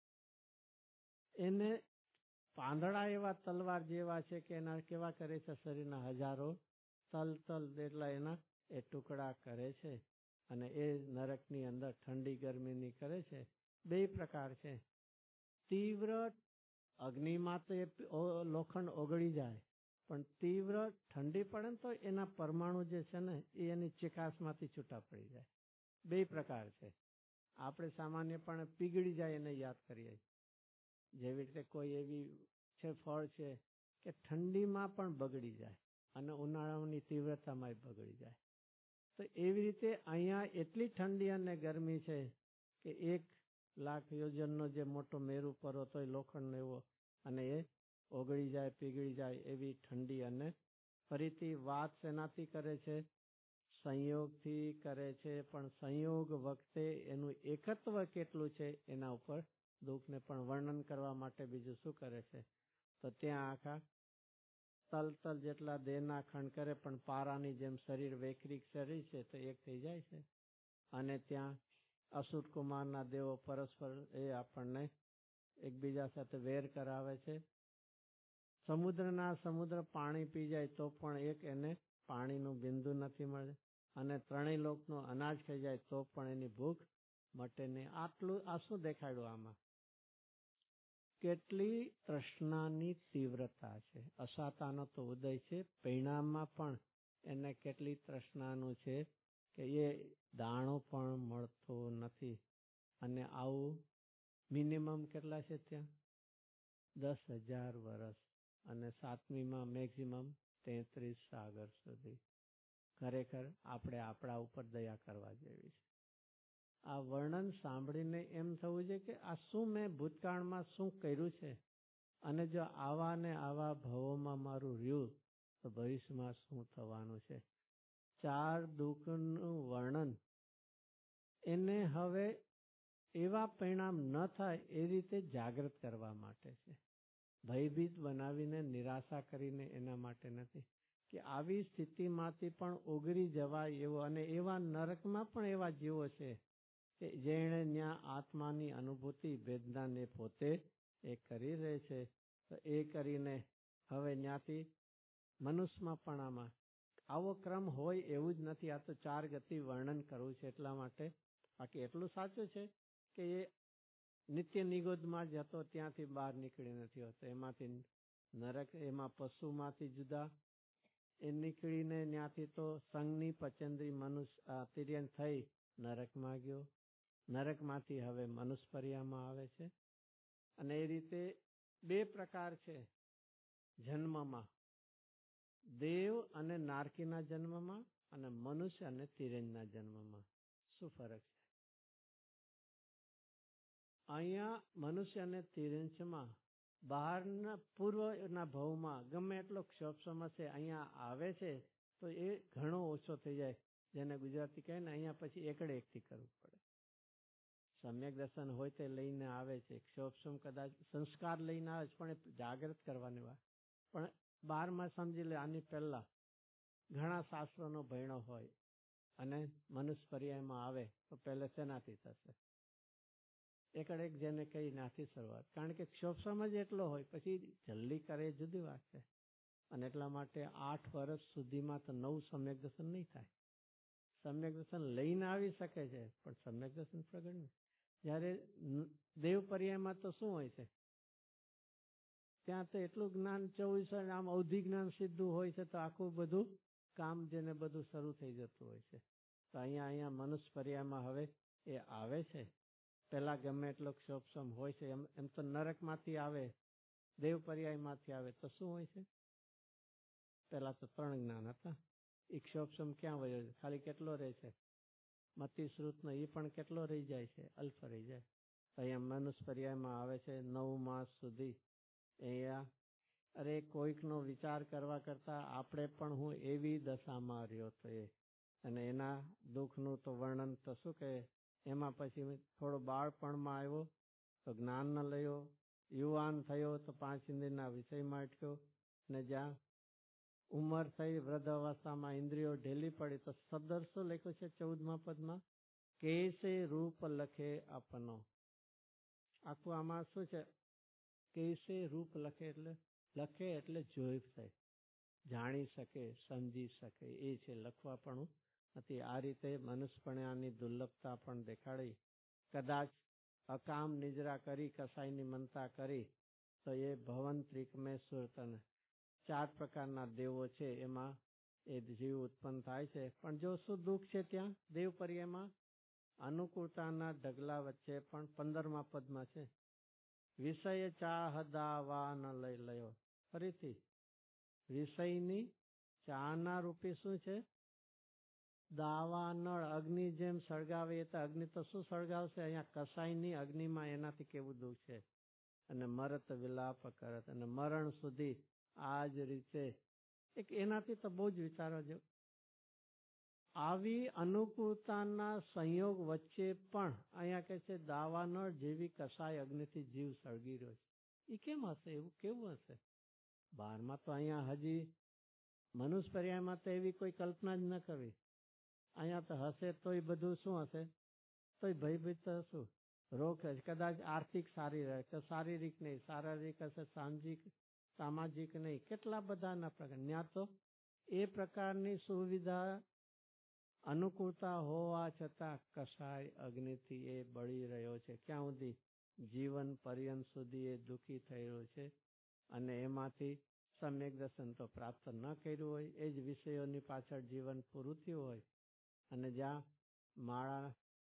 એને પાંદડા એવા તલવાર જેવા છે કે એના કેવા કરે છે? શરીરના હજારો તલ એટલા એના એ ટુકડા કરે છે. અને એ નરકની અંદર ઠંડી ગરમીની કરે છે. 2 પ્રકાર છે. તીવ્ર અગ્નિમાં તો એ લોખંડ ઓગળી જાય, પણ તીવ્ર ઠંડી પડે ને તો એના પરમાણુ જે છે ને એ એની ચિકાસમાંથી છૂટા પડી જાય. 2 પ્રકાર છે. આપણે સામાન્યપણે પીગળી જાય એને યાદ કરીએ. જેવી રીતે કોઈ એવી છે ફળ છે કે ઠંડીમાં પણ બગડી જાય અને ઉનાળાની તીવ્રતામાં બગડી જાય. તો એવી રીતે અહીંયા એટલી ઠંડી અને ગરમી છે કે 1,00,000 યોજનનો જે મોટો મેરુ પર્વત હોય લોખંડનો એવો, અને એ ઓગળી જાય, પીગળી જાય એવી ઠંડી. અને ફરીથી વાત શેનાથી કરે છે? સંયોગથી કરે છે. પણ સંયોગ વખતે એનું એકત્વ કેટલું છે એના ઉપર દુઃખને પણ વર્ણન કરવા માટે બીજું શું કરે છે? તો ત્યાં આખા તલ જેટલા દેહના ખંડ કરે, પણ પારાની જેમ શરીર વૈકરિક શરીર છે તો એક થઈ જાય છે. અને ત્યાં અસુર કુમારના દેવો પરસ્પર એ આપણને એકબીજા સાથે વેર કરાવે છે. સમુદ્ર પાણી પી જાય તો પણ એક એને પાણીનું બિંદુ નથી મળે. અને ત્રણેય લોકનું અનાજ ખાઈ જાય તો પણ એની ભૂખ મટે નહીં. આટલું આ શું દેખાડ્યું આમાં? કેટલી તૃષ્ણાની તીવ્રતા છે. અસાતાનો તો ઉદય છે, પરિણામમાં પણ એને કેટલી તૃષ્ણાનું છે કે એ દાણો પણ મળતો નથી. અને આવું મિનિમમ કેટલા છે ત્યાં? 10,000 વર્ષ. અને સાતમીમાં મેક્સિમમ 33 સાગર સુધી. ખરેખર આપણે આપણા ઉપર દયા કરવા જેવી છે. આ વર્ણન સાંભળીને એમ થવું છે કે આ શું મેં ભૂતકાળમાં શું કર્યું છે, અને જો આવા ને આવા ભવોમાં મારું રહ્યું તો ભવિષ્યમાં શું થવાનું છે. 4 દુઃખનું વર્ણન એને હવે એવા પરિણામ ન થાય એ રીતે જાગૃત કરવા માટે છે. ભયભીત બનાવીને નિરાશા કરીને એના માટે નથી. કે આવી સ્થિતિમાંથી પણ ઓગળી જવાય એવો. અને એવા નરકમાં પણ એવા જીવો છે કે જેણે ત્યાં આત્માની અનુભૂતિ વેદનાને પોતે એ કરી રહે છે. તો એ કરીને હવે ત્યાંથી મનુષ્યમાં પણ આમાં આવો ક્રમ હોય એવું જ નથી. આ તો 4 ગતિ વર્ણન કરવું છે એટલા માટે. બાકી એટલું સાચું છે કે એ નિત્ય નિગોદમાં જ હતો, ત્યાંથી બહાર નીકળી નથી હોતો. એમાંથી નરક, એમાં પશુમાંથી જુદા એ નીકળીને ત્યાંથી તો સંઘની પચેન્દ્રી મનુષ્ય તિર્યન થઈ નરકમાં ગયો. નરકમાંથી હવે મનુષ્યપર્યામાં આવે છે. અને એ રીતે 2 પ્રકાર છે જન્મમાં, દેવ અને નારકીના જન્મમાં, અને મનુષ્ય અને તિર્યનના જન્મમાં. શું ફરક છે? અહીંયા મનુષ્ય અને તિર્યંશમાં બહારના પૂર્વના ભવમાં ગમે એટલો ક્ષોભ સમસ્યા અહીંયા આવે છે તો એ ઘણો ઓછો થઈ જાય. જેને ગુજરાતી કહે ને, અહીંયા પછી એકડે એકથી કરવું પડે. સમ્યક દર્શન હોય તે લઈને આવે છે, ક્ષોભ કદાચ સંસ્કાર લઈને આવે છે, પણ એ જાગૃત કરવાની વાત. પણ 12માં સમજી લે, આની પહેલા ઘણા શાસ્ત્રોનો ભણ્યો હોય અને મનુષ્ય પર્યાયમાં આવે તો પહેલે શેનાથી થશે? એકડે એક જેને કહી નાથી શરૂઆત. કારણ કે ક્ષોભ જ એટલો હોય, પછી જલ્દી કરે એ જુદી વાત છે. અને એટલા માટે 8 વર્ષ સુધીમાં તો નવું સમ્યક દર્શન નહીં થાય. સમ્યક દર્શન લઈને આવી શકે છે પણ સમ્યક દર્શન પ્રગટ નહીં. જ્યારે દેવ પર્યાયમાં તો શું હોય છે? ત્યાં તો એટલું જ્ઞાન 24 આમ અવધિ જ્ઞાન સીધું હોય છે, તો આખું બધું કામ જેને બધું શરૂ થઈ જતું હોય છે. તો અહીંયા મનુષ્ય પર્યાયમાં હવે એ આવે છે. પેલા ગમે એટલો ક્ષોભસમ હોય છે. એમ તો નરકમાંથી આવે, દેવ પર્યાયમાંથી આવે તો શું હોય છે? પેલા તો 3 જ્ઞાન હતા. એ ક્ષોભસમ ક્યાં વયો છે? ખાલી કેટલો રહે છે? મતિ શ્રુતનો એ પણ કેટલો રહી જાય છે? અલ્પ રહી જાય. તો અહીંયા મનુષ્ય પર્યાયમાં આવે છે 9 માસ સુધી. અહીંયા અરે કોઈકનો વિચાર કરવા કરતા આપણે પણ હું એવી દશામાં રહ્યો તો એ, અને એના દુઃખનું તો વર્ણન તો શું કહે. એમાં પછી થોડો બાળપણમાં આવ્યો તો જ્ઞાન ન લયો, યુવાન થયો તો 5 ઇન્દ્રિયના વિષયમાં અટક્યો, ને જ્યાં ઉંમર થઈ વૃદ્ધ અવસ્થામાં ઇન્દ્રિયો ઢેલી પડી તો સદર શું લખ્યું છે 14મા પદમાં? કેસે રૂપ લખે આપનો. આખું આમાં શું છે? કેસે રૂપ લખે એટલે જોઈ થાય, જાણી શકે, સમજી શકે, એ છે. લખવા પણ નથી. આ રીતે મનુષ્યપણાની દુર્લભતા પણ દેખાડી. કદાચ અકામ નિજરા કરી, કસાઈની મનતા કરી તો એ ભવન ત્રિકમે સુરતન 4 પ્રકારના દેવો છે, એમાં એ જીવ ઉત્પન્ન થાય છે. પણ જો શું દુઃખ છે ત્યાં દેવ પર્યાયમાં? અનુકૂળતાના ઢગલા વચ્ચે પણ 15મા પદમાં છે, વિષય ચાહદાવા ન લઈ લયો. ફરીથી વિષયની ચાહના રૂપી શું છે? દાવા નળ અગ્નિ જેમ સળગાવે તો અગ્નિ તો શું સળગાવશે? અહીંયા કસાયની અગ્નિમાં એનાથી કેવું દુઃખ છે. અને મરત વિલાપ કરત, અને મરણ સુધી આ જ રીતે એક એનાથી તો બહુ જ વિચારો જેવું. આવી અનુકૂળતાના સંયોગ વચ્ચે પણ અહીંયા કહે છે દાવાનળ જેવી કસાય અગ્નિથી જીવ સળગી રહ્યો છે. એ કેમ હશે? એવું કેવું હશે? બહારમાં તો અહીંયા હજી મનુષ્ય પર્યાયમાં તો એવી કોઈ કલ્પના જ ન કરવી. અહીંયા તો હશે તોય બધું શું હશે? તોય ભયભીત શું રોગ હશે. કદાચ આર્થિક સારી રહે તો શારીરિક નહીં, શારીરિક હશે સામાજિક નહીં, કેટલા બધાના પ્રકાર. ત્યાં તો એ પ્રકારની સુવિધા અનુકૂળતા હોવા છતાં કસાય અગ્નિથી એ બળી રહ્યો છે. ક્યાં સુધી? જીવન પર્યંત સુધી એ દુઃખી થઈ રહ્યો છે. અને એમાંથી સમ્યક દર્શન તો પ્રાપ્ત ન કર્યું હોય, એ જ વિષયોની પાછળ જીવન પૂરું થયું હોય, અને જ્યાં માળા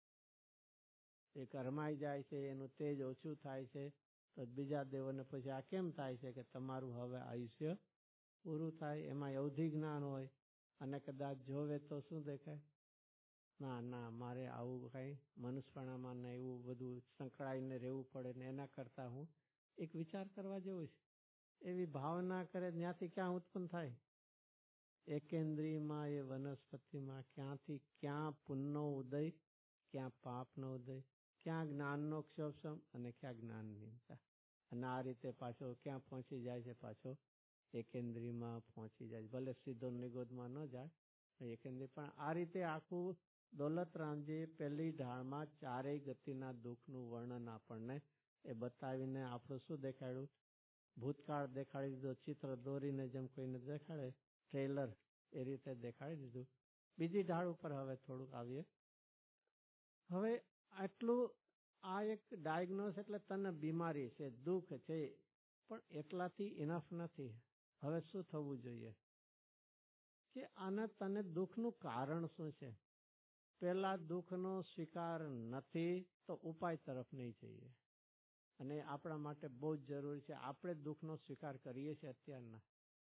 એ કરમાઈ જાય છે, એનું તેજ ઓછું થાય છે, તો બીજા દેવોને પછી આ કેમ થાય છે કે તમારું હવે આયુષ્ય પૂરું થાય. એમાં અવધિ જ્ઞાન હોય અને કદાચ જોવે તો શું દેખાય? ના મારે આવું કઈ મનુષ્યપણામાં ને એવું બધું સંકળાઈને રહેવું પડે ને એના કરતા હું એક વિચાર કરવા જેવું છે. એવી ભાવના કરે ત્યાંથી ક્યાં ઉત્પન્ન થાય? એકેન્દ્રિયમાં એ વનસ્પતિમાં ક્યાંથી ક્યાં પુણ્યનો ઉદય, ક્યાં પાપનો ઉદય, ક્યાં જ્ઞાનનો ક્ષોભસમ અને ક્યાં જ્ઞાનની. અને આ રીતે પાછો ક્યાં પહોંચી જાય છે? પાછો એકેન્દ્રિયમાં પહોંચી જાય. ભલે સીધો નિગોદમાં ન જાય, એકેન્દ્રિય. પણ આ રીતે આખું દોલતરામજી પહેલી ઢાળમાં ચારેય ગતિના દુઃખનું વર્ણન આપણને એ બતાવીને આપણું શું દેખાડ્યું? ભૂતકાળ દેખાડી દીધો. ચિત્ર દોરીને જેમ કોઈને દેખાડે ટ્રેલર, એ રીતે દેખાડી દીધું. બીજી ઢાળ ઉપર હવે થોડુંક આવીએ. હવે આટલું આ એક ડાયગ્નોસ એટલે તને બીમારી છે, દુઃખ છે, પણ એટલાથી ઇનફ નથી. હવે શું થવું જોઈએ? કે આના તને દુઃખનું કારણ શું છે? પેલા દુઃખનો સ્વીકાર નથી તો ઉપાય તરફ નહીં જઈએ. અને આપણા માટે બહુ જ જરૂરી છે. આપણે દુઃખનો સ્વીકાર કરીએ છીએ અત્યારના.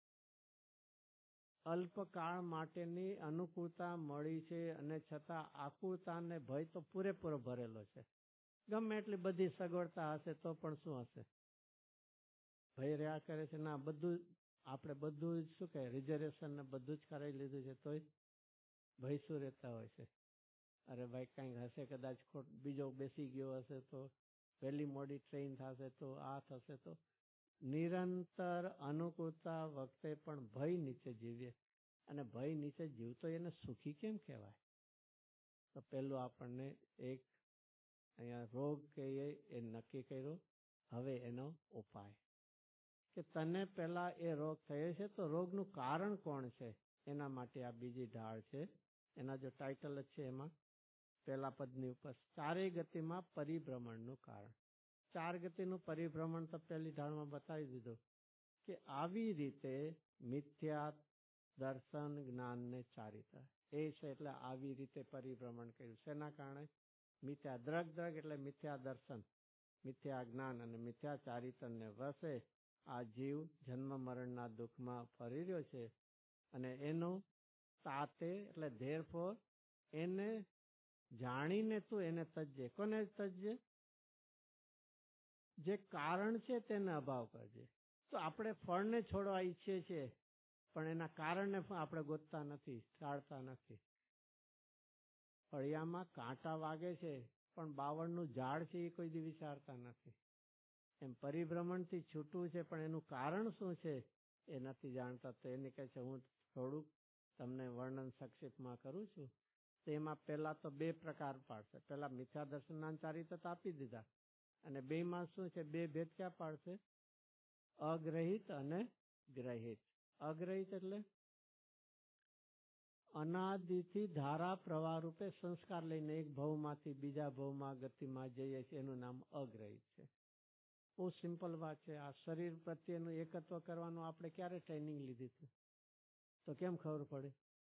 અલ્પકાળ માટેની અનુકૂળતા મળી છે અને છતાં આકુળતા અને ભય તો પૂરેપૂરો ભરેલો છે. ગમે એટલી બધી સગવડતા હશે તો પણ શું હશે? ભય રહ્યા કરે છે. ના, બધું આપણે બધું જ શું કહે રિઝર્વેશન ને બધું જ કરાવી લીધું છે તોય ભય શું રહેતા હોય છે? અરે ભાઈ કંઈક હશે, કદાચ બીજો બેસી ગયો હશે તો, વહેલી મોડી ટ્રેન થશે તો, આ થશે તો. નિરંતર અનુકૂળતા વખતે પણ ભય નીચે જીવીએ. અને ભય નીચે જીવતો એને સુખી કેમ કહેવાય? તો પેલું આપણને એક અહીંયા રોગ કહીએ એ નક્કી કર્યો. હવે એનો ઉપાય કે તને પેલા એ રોગ થયો છે તો રોગનું કારણ કોણ છે? એના માટે આ બીજી ઢાળ છે. એના જો ટાઇટલ જ છે એમાં પેલા પદની ઉપર ચારેય ગતિમાં પરિભ્રમણનું કારણ. ચાર ગતિનું પરિભ્રમણ તો પહેલી ઢાળમાં બતાવી દીધું કે આવી રીતે મિથ્યા દર્શન જ્ઞાનને ચારિત્ર એ છે. એટલે આવી રીતે પરિભ્રમણ કર્યું. શેના કારણે? મિથ્યા દ્રગ એટલે મિથ્યા દર્શન, મિથ્યા જ્ઞાન અને મિથ્યા ચારિત્રને વસે આ જીવ જન્મ મરણના દુઃખમાં ફરી રહ્યો છે. અને એનું તાતે એટલે ધેરફોર એને જાણીને તું એને તજજે. કોને તજજે? જે કારણ છે તેને અભાવ કરજે. તો આપણે ફળને છોડવા ઈચ્છીએ છીએ પણ એના કારણને આપણે ગોતતા નથી, ટાળતા નથી. ફળિયામાં કાંટા વાગે છે પણ બાવળનું ઝાડ છે એ કોઈ દી વિચારતા નથી. એમ પરિભ્રમણથી છૂટવું છે પણ એનું કારણ શું છે એ નથી જાણતા. તો એને કહે છે હું થોડુંક તમને વર્ણન સંક્ષિપ્તમાં કરું છું. તેમાં પહેલા તો બે પ્રકાર પાડશે. પહેલા મિથ્યા દર્શન ચારિત્ર આપી દીધા અને બેમાં શું છે? બે ભેદ ક્યાં પાડશે? અગ્રહિત અને ગ્રહિત. અગ્રહિત એટલે અનાદિથી ધારા પ્રવાહ રૂપે સંસ્કાર લઈને એક ભવમાંથી બીજા ભવમાં ગતિમાં જઈએ છીએ, એનું નામ અગ્રહિત છે. બહુ સિમ્પલ વાત છે. આ શરીર પ્રત્યેનું એકત્વ કરવાનું આપણે ક્યારે ટ્રેનિંગ લીધી હતી? તો કેમ ખબર પડે?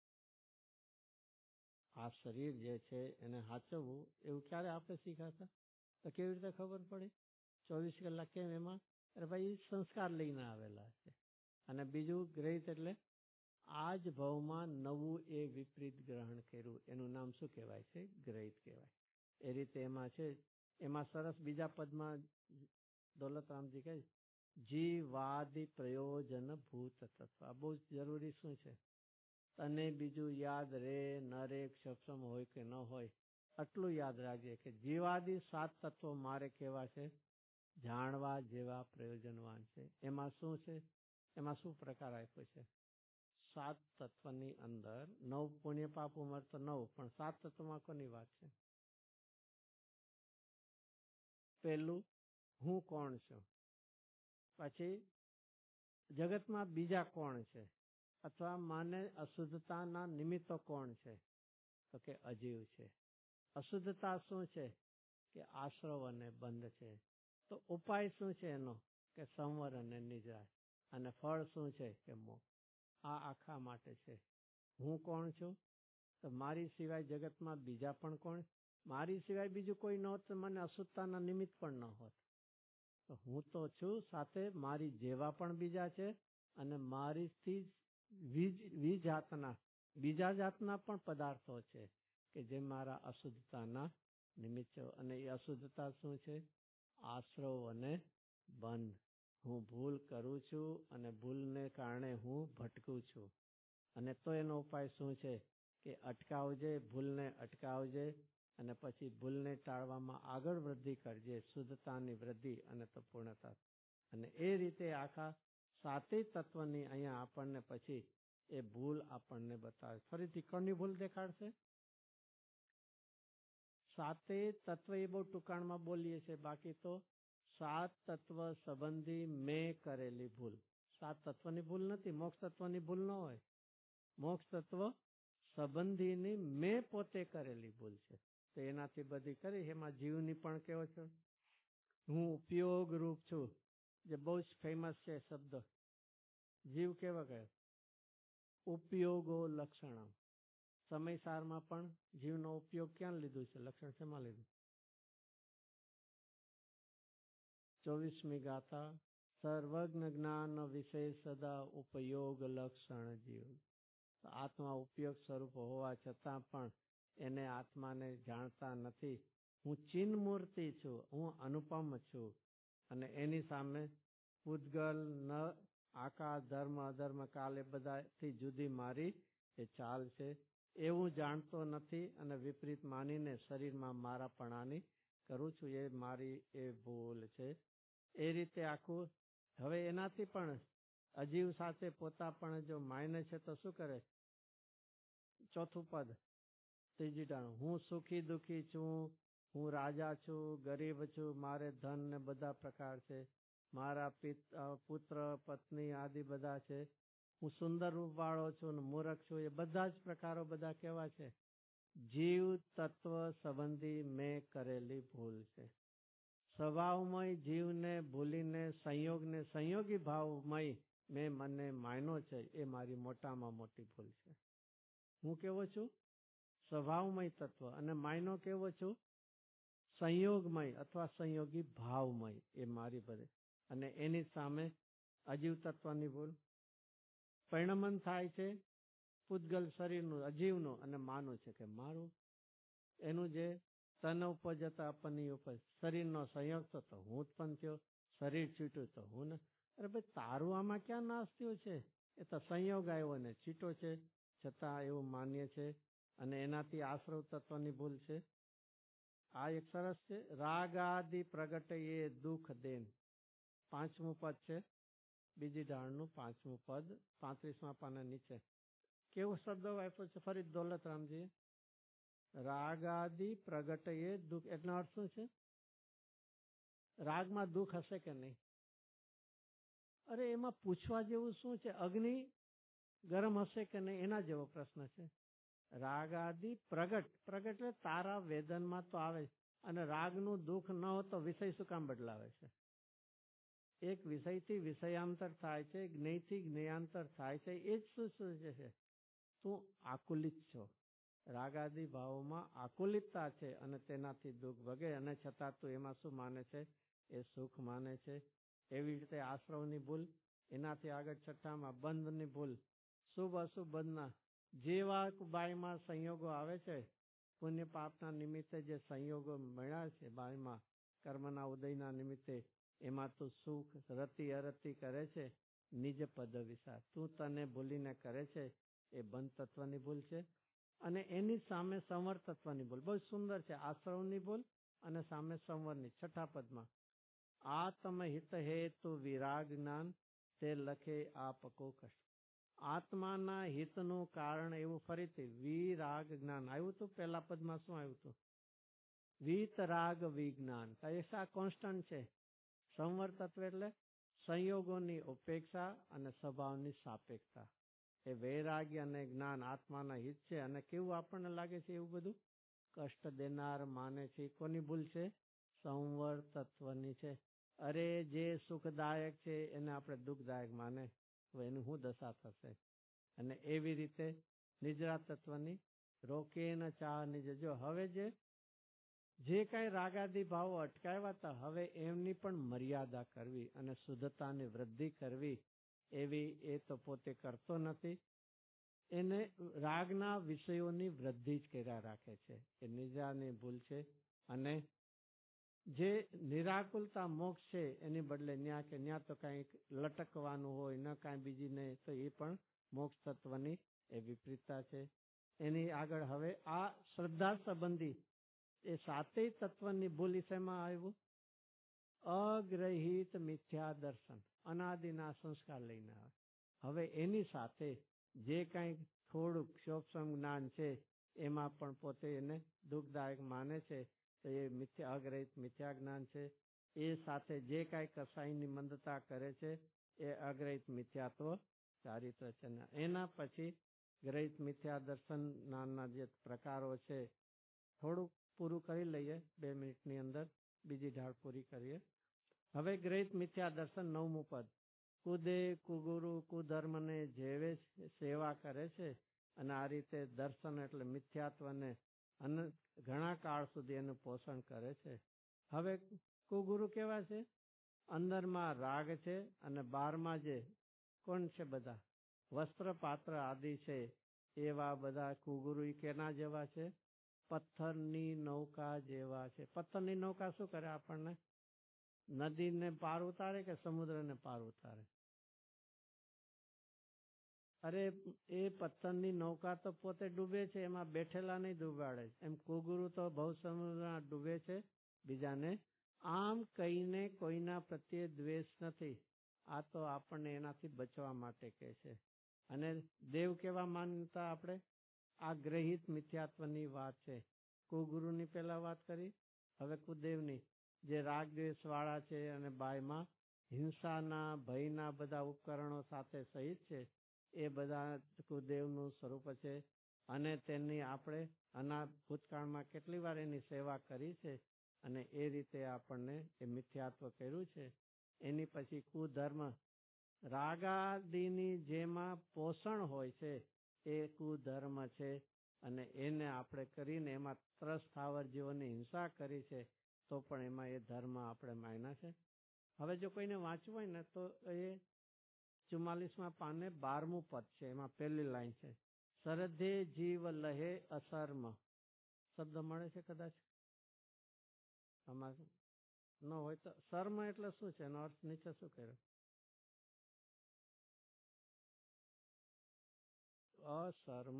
આ શરીર જે છે એને સાચવવું એવું ક્યારે આપણે શીખાતા? તો કેવી રીતે ખબર પડે? 24 કલાક કેમ એમાં? અરે ભાઈ સંસ્કાર લઈને આવેલા છે. અને બીજું ગ્રહિત એટલે આ જ ભાવમાં નવું એ વિપરીત ગ્રહણ કર્યું, એનું નામ શું કહેવાય છે? ગ્રહિત કહેવાય. એ રીતે એમાં છે, એમાં સરસ બીજા પદમાં દોલતરામજી કહે જીવાદિ પ્રયોજન ભૂત તત્વ. આ બહુ જરૂરી શું છે? તને બીજું યાદ રે ન રે, સક્ષમ હોય કે ન હોય, આટલું યાદ રાખજે કે જીવાદિ 7 તત્વો મારે કેવા છે? જાણવા જેવા પ્રયોજનવાન છે. એમાં શું છે? એમાં શું પ્રકાર આપ્યો છે? 7 તત્વની અંદર 9 પુણ્ય પાપ ઉમર તો 9, પણ 7 તત્વમાં કોની વાત છે? પહેલું, હું કોણ છું? પછી જગતમાં બીજા કોણ છે? અથવા માને અશુદ્ધતાના નિમિત્તો કોણ છે? તો કે અજીવ છે. અશુદ્ધતા શું છે? કે આશ્રવ અને બંધ છે. તો ઉપાય શું છે એનો? કે સંવર અને નિદ્રા. અને ફળ શું છે? કે મોક્ષ. આ આખા માટે છે. હું કોણ છું? તો મારી સિવાય જગતમાં બીજા પણ કોણ? મારી સિવાય બીજું કોઈ ન હોત તો મને અશુદ્ધતાના નિમિત્ત પણ ન હોત. તો હું તો છું, સાથે મારી જેવા પણ બીજા છે, અને મારીથી બીજા જાતના પણ પદાર્થો છે કે જે મારા અશુદ્ધતાના નિમિત્ત છે. અને એ અશુદ્ધતા શું છે? આશ્રવ અને બંધ. હું ભૂલ કરું છું અને ભૂલને કારણે હું ભટકું છું. અને તો એનો ઉપાય શું છે? કે અટકાવજે, ભૂલને અટકાવજે, અને પછી ભૂલને ટાળવામાં આગળ વૃદ્ધિ કરજે, શુદ્ધતાની વૃદ્ધિ અને તો પૂર્ણતા. અને એ રીતે આખા 7 તત્વની અહીંયા આપણને પછી એ ભૂલ આપણને બતાવે. ફરીથી કોની ભૂલ દેખાડશે? 7 તત્વ એ બહુ ટૂંકાણમાં બોલીએ છીએ, બાકી તો 7 તત્વ સંબંધી મેં કરેલી ભૂલ. 7 તત્વની ભૂલ નથી, મોક્ષ તત્વની ભૂલ ન હોય. મોક્ષ તત્વ સંબંધીની મેં પોતે કરેલી ભૂલ છે. તો એનાથી બધી કરી. એમાં જીવની પણ કેવો છે? હું ઉપયોગ રૂપ છું, જે બહુ જ ફેમસ છે શબ્દ. જીવ કેવા કહે? ઉપયોગો લક્ષણ. સમયસારમાં પણ જીવનો ઉપયોગ ક્યાં લીધું છે? લક્ષણ શેમાં લીધું? 24મી ગાથા. સર્વજ્ઞ જ્ઞાન વિષય સદા ઉપયોગ લક્ષણ જીવ. આત્મા ઉપયોગ સ્વરૂપ હોવા છતાં પણ એને આત્માને જાણતા નથી. હું ચિન્હ મૂર્તિ છું, હું અનુપમ છું, અને એની સામે પૂતગલ, ન, આકાશ, ધર્મ, અધર્મ, કાલ એ બધાથી જુદી મારી એ ચાલ છે. એવું જાણતો નથી અને વિપરીત માનીને શરીરમાં મારાપણાની કરું છું. એ મારી એ ભૂલ છે. એ રીતે આખું. હવે એનાથી પણ અજીવ સાથે પોતા પણ જો માયને છે તો શું કરે? ચોથું પદ, ત્રીજી ટાણું. હું સુખી દુઃખી છું, હું રાજા છું, ગરીબ છું, મારે ધન ને બધા પ્રકાર છે, મારા પુત્ર પત્ની આદિ બધા છે, હું સુંદર રૂપ વાળો છું ને મૂર્ખ છું. એ બધા જ પ્રકારો બધા કેવા છે? જીવ તત્વ સંબંધી મેં કરેલી ભૂલ છે. સ્વભાવમય જીવને ભૂલીને સંયોગને સંયોગી ભાવમય મેં મને માન્યો છે. એ મારી મોટામાં મોટી ભૂલ છે. હું કેવો છું? સ્વભાવમય તત્વ. અને માયનો કેવો છું? સંયોગમય અથવા સંયોગી ભાવમય. એ મારી બધે. અને એની સામે અજીવ તત્વની ભૂલ. પરિણમન થાય છે પૂતગલ શરીરનું, અજીવનું, અને માનું છે કે મારું. એનું જે તન ઉપજ હતા અપની ઉપજ, શરીરનો સંયોગ થતો હું ઉત્પન્ન થયો, શરીર છૂટ્યું તો હું ને. અરે ભાઈ, તારું આમાં ક્યાં નાશ થયું છે? એ તો સંયોગ આવ્યો ને છીટો છે, છતાં એવું માન્ય છે. અને એનાથી આશ્રવ તત્વની ભૂલ છે. આ એક સરસ છે. રાગાદિ પ્રગટ એ દુઃખ દેન. 5મું પદ છે, બીજી ઢાળનું 5મું પદ, 35મા પાના નીચે. કેવો શબ્દ આપ્યો છે ફરી દોલતરામજી? રાગાદિ પ્રગટ એ દુઃખ. એટલો અર્થ શું છે? રાગમાં દુઃખ હશે કે નહીં? અરે એમાં પૂછવા જેવું શું છે? અગ્નિ ગરમ હશે કે નહીં, એના જેવો પ્રશ્ન છે. રાગાદિ પ્રગટ. પ્રગટ એટલે તારા વેદનમાં તો આવે, અને રાગનું દુઃખ ન હોય તો વિષય શું કામ બદલાવે છે? એક વિષયથી વિષયાંતર થાય છે, જ્ઞેયથી જ્ઞેયાંતર થાય છે. એ જ શું સૂચે છે? તું આકુલિત છો. રાગાદિ ભાવોમાં આકુલિતતા છે અને તેનાથી દુઃખ ભગે, અને છતાં તું એમાં શું માને છે? એ સુખ માને છે. એવી રીતે આશ્રવની ભૂલ. એનાથી આગળ છઠ્ઠામાં બંધની ભૂલ. શુભ અશુભ બંધના જેવા બાયમાં સંયોગો આવે છે, પુણ્ય પાપના નિમિત્તે જે સંયોગો મળ્યા છે બાયમાં, કર્મના ઉદયના નિમિત્તે, એમાં તું સુખ રતિ અરતિ કરે છે, નિજ પદ વિસાર તું તને ભૂલીને કરે છે, એ બંધ તત્વની ભૂલ છે. અને એની સામે સંવર તત્વની ભૂલ બહુ સુંદર છે. આશ્રવની ભૂલ અને સામે સંવરની 6થા પદમાં આત્મહિત હેતુ વિરાગ જ્ઞાન તે લખે આપકો કષ્ટ. આત્માના હિતનું કારણ એવું ફરીથી વિરાગ જ્ઞાન આવ્યું હતું. પહેલા પદમાં શું આવ્યું હતું? વિતરાગ વિજ્ઞાન. પૈસા કોન્સ્ટન્ટ છે. સંવર તત્વ એટલે સંયોગોની ઉપેક્ષા અને સ્વભાવની સાપેક્ષતા. એ વૈરાગ્ય અને જ્ઞાન આત્માના હિત છે. અને કેવું આપણને લાગે છે એવું બધું કષ્ટ દેનાર માને છે. કોની ભૂલ છે? સંવર તત્વની છે. અરે જે સુખદાયક છે એને આપણે દુઃખદાયક માને તો એની શું દશા થશે? અને એવી રીતે નિદ્રા તત્વની રોકે ન ચાહ નિજ. જો હવે જે કાંઈ રાગાદી ભાવો અટકાવ્યા હતા, હવે એમની પણ મર્યાદા કરવી અને શુદ્ધતાની વૃદ્ધિ કરવી, એવી એ તો પોતે કરતો નથી. એને રાગના વિષયોની વૃદ્ધિ જ કર્યા રાખે છે. એ નિદ્રાની ભૂલ છે. અને જે નિરાકુલતા મોક્ષ છે એની બદલે ન્યા તો કાંઈક લટકવાનું હોય ન કાંઈ બીજી નહીં, તો એ પણ મોક્ષ તત્વની એ વિપરીતતા છે. એની આગળ હવે આ શ્રદ્ધા સંબંધી એ સાતેય તત્વની ભૂલ શેમાં આવ્યું? અગ્રહિત મિથ્યા દર્શન, અનાદિના સંસ્કાર લઈને આવે. હવે એની સાથે જે કાંઈ થોડુંક સૂક્ષ્મ જ્ઞાન છે એમાં પણ પોતે એને દુઃખદાયક માને છે, તો એ અગ્રહિત મિથ્યા જ્ઞાન છે. એ સાથે જે કાંઈ કસાઈની મંદતા કરે છે એ અગ્રહિત મિથ્યાત્વ ચારિત્ર છે. એના પછી ગ્રહિત મિથ્યા દર્શન નાના જે પ્રકારો છે, થોડુંક પૂરું કરી લઈએ 2 મિનિટની અંદર, બીજી ઢાળ પૂરી કરીએ. હવે ગ્રહિત મિથ્યા દર્શન 9મું પદ. કુદે કુગુરુ કુધર્મને જેવે સેવા કરે છે અને આ રીતે દર્શન એટલે મિથ્યાત્વને અને ઘણા કાળ સુધી એનું પોષણ કરે છે. હવે કુગુરુ કેવા છે? અંદરમાં રાગ છે અને બહારમાં જે કોણ છે? બધા વસ્ત્ર પાત્ર આદિ છે એવા બધા કુગુરુ કેના જેવા છે? પથ્થરની નૌકા જેવા છે. પથ્થરની નૌકા શું કરે આપણને? નદીને પાર ઉતારે કે સમુદ્રને પાર ઉતારે? અરે એ પથ્થરની નૌકા તો પોતે ડૂબે છે, એમાં બેઠેલા નહીં ડૂબાડે. એમ કુગુરુ તો ભવ સમુદ્રમાં ડૂબે છે બીજાને. આમ કહીને કોઈના પ્રત્યે દ્વેષ નથી. આ તો આપણને એનાથી બચવા માટે કહે છે. અને દેવ કેવા માનતા આપણે? આ ગ્રહિત મિથ્યાત્વની વાત છે. કુગુરુની પહેલા વાત કરી, હવે કુદેવની. જે રાગ દ્વેષ વાળા છે અને બાયમાં હિંસાના ભયના બધા ઉપકરણો સાથે સહિત છે, એ બધા કુદેવનું સ્વરૂપ છે. અને તેની આપણે ભૂતકાળમાં કેટલી વાર એની સેવા કરી છે અને એ રીતે આપણને એ મિથ્યાત્વ કર્યું છે. એની પછી કુધર્મ, રાગાદિની જેમાં પોષણ હોય છે એ કુધર્મ છે. અને એને આપણે કરીને એમાં ત્રસ્તાવર જીવોની હિંસા કરી છે, તો પણ એમાં એ ધર્મ આપણે માન્યા છે. હવે જો કોઈને વાંચવું હોય ને તો એ 44મા પાને 12મું પદ છે. એમાં પહેલી લાઈન છે, સરધે જીવ લહે અસર્મ. શબ્દ મળે છે કદાચ આમાં ન હોય તો. સર્મ એટલે શું છે? એનો અર્થ નીચે શું કર્યો? અસર્મ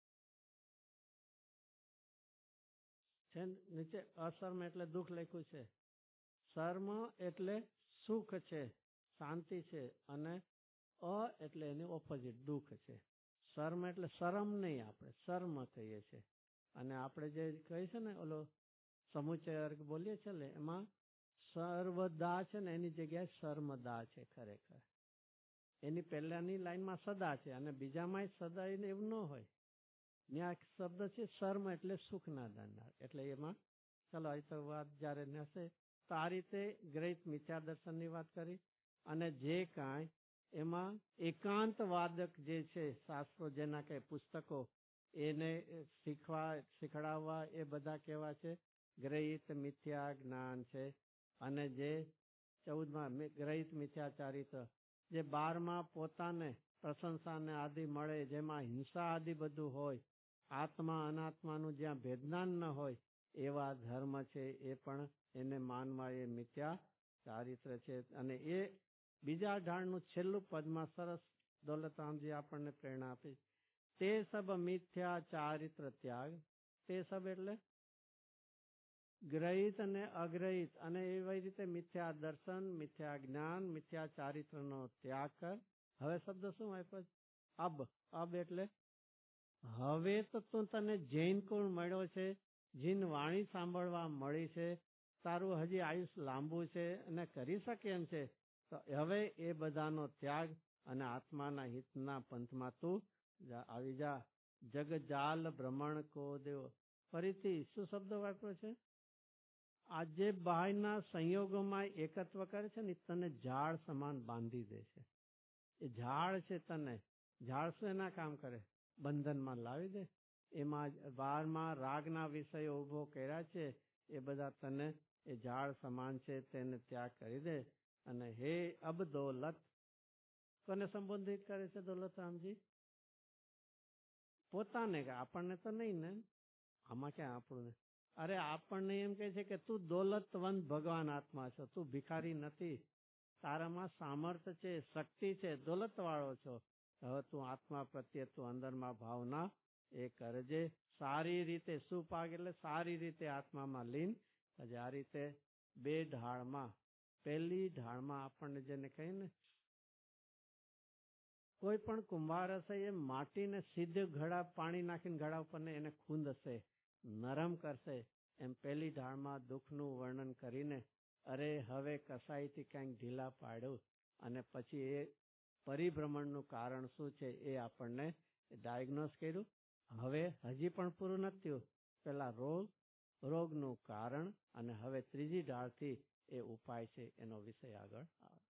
છે. નીચે અસર્મ એટલે દુઃખ લખ્યું છે. સર્મ એટલે સુખ છે, શાંતિ છે. અને એટલે એની ઓપોઝિટ દુઃખ છે. શર્મ એટલે શરમ નહીં, આપણે શર્મ કહીએ છીએ. અને આપણે જે કહીએ છે ને ઓલો સમુચય વર્ગ બોલીએ છીએ ને, એમાં સર્વદા છે ને એની જગ્યાએ શર્મદા છે. ખરેખર એની પહેલાની લાઈનમાં સદા છે અને બીજામાં સદા એને એવું ન હોય. ત્યાં શબ્દ છે શર્મ એટલે સુખ ના દાનાર. એટલે એમાં ચાલો આ તો વાત જયારે હશે તો આ રીતે ગ્રહિત મિથ્યા દર્શનની વાત કરી. અને જે કાંઈ એમાં એકાંત વાદક જે છે શાસ્ત્રો, જેના કઈ પુસ્તકો એને શીખડાવવા, એ બધા કેવા છે? ગ્રહિત મિથ્યા જ્ઞાન છે. અને જે 14માં ગ્રહિત મિથ્યા ચારિત્ર, જે 12માં પોતાને પ્રશંસા ને આદિ મળે, જેમાં હિંસા આદિ બધું હોય, આત્મા અનાત્માનું જ્યાં ભેદનાન ન હોય, એવા ધર્મ છે એ પણ એને માનવા એ મિથ્યા ચારિત્ર છે. અને એ બીજા ઢાળનું છેલ્લું પદમાં સરસ દોલતરામજી આપણને પ્રેરણા આપી, તે સબ મિથ્યા ચારિત્ર ત્યાગ. તે સબ એટલે ગ્રહિત અને અગ્રહિત, અને એવી રીતે મિથ્યા દર્શન, મિથ્યા જ્ઞાન, મિથ્યા ચારિત્રનો ત્યાગ કર. હવે શબ્દ શું આપ્યો? અબ એટલે હવે તો તું, તને જૈન કુળ મળ્યો છે, જીન વાણી સાંભળવા મળી છે, તારું હજી આયુષ લાંબુ છે અને કરી શકે એમ છે, તો હવે એ બધાનો ત્યાગ અને આત્માના હિતના પંથમાં તું આવી જા. જગજાલ ભ્રમણ કો દેવો. ફરીથી શું શબ્દ વાપર્યો છે? આજે બાહ્યના સંયોગોમાં એકત્વ કરે છે ને, તને ઝાડ સમાન બાંધી દે છે. એ ઝાડ છે, તને ઝાડ શું એના કામ કરે? બંધનમાં લાવી દે. એમાં બારમાં રાગના વિષયો ઉભો કર્યા છે, એ બધા તને એ ઝાડ સમાન છે, તેને ત્યાગ કરી દે. અને હે અબ દોલત, કોને સંબોધિત કરે છે દોલતરામજી? પોતાને, કે આપણને તો નહીં ને, આમાં ક્યાં આપણને? અરે આપણને એમ કહે છે કે તું દોલતવંત ભગવાન આત્મા છો, તું ભિખારી નથી, તારામાં સામર્થ્ય છે, શક્તિ છે, દોલત વાળો છો. હવે તું આત્મા પ્રત્યે તું અંદરમાં ભાવના એ કરજે સારી રીતે. સુપાગ એટલે સારી રીતે આત્મામાં લીન. આજે આ રીતે બે ઢાળમાં, પહેલી ઢાળમાં આપણને જેને કહીએ ને, કોઈ પણ કુંભાર હશે એ માટીને સીધે ઘડા પાણી નાખીને ઘડા ઉપર એને ખૂંદશે, નરમ કરશે. એમ પહેલી ઢાળમાં દુઃખનું વર્ણન કરીને, અરે હવે કસાઈથી ક્યાંક ઢીલા પાડ્યું, અને પછી એ પરિભ્રમણનું કારણ શું છે એ આપણને ડાયગ્નોસ કર્યું. હવે હજી પણ પૂરું નથી થયું. પેલા રોગનું કારણ, અને હવે ત્રીજી ઢાળથી એ ઉપાય છે, એનો વિષય આગળ આવે.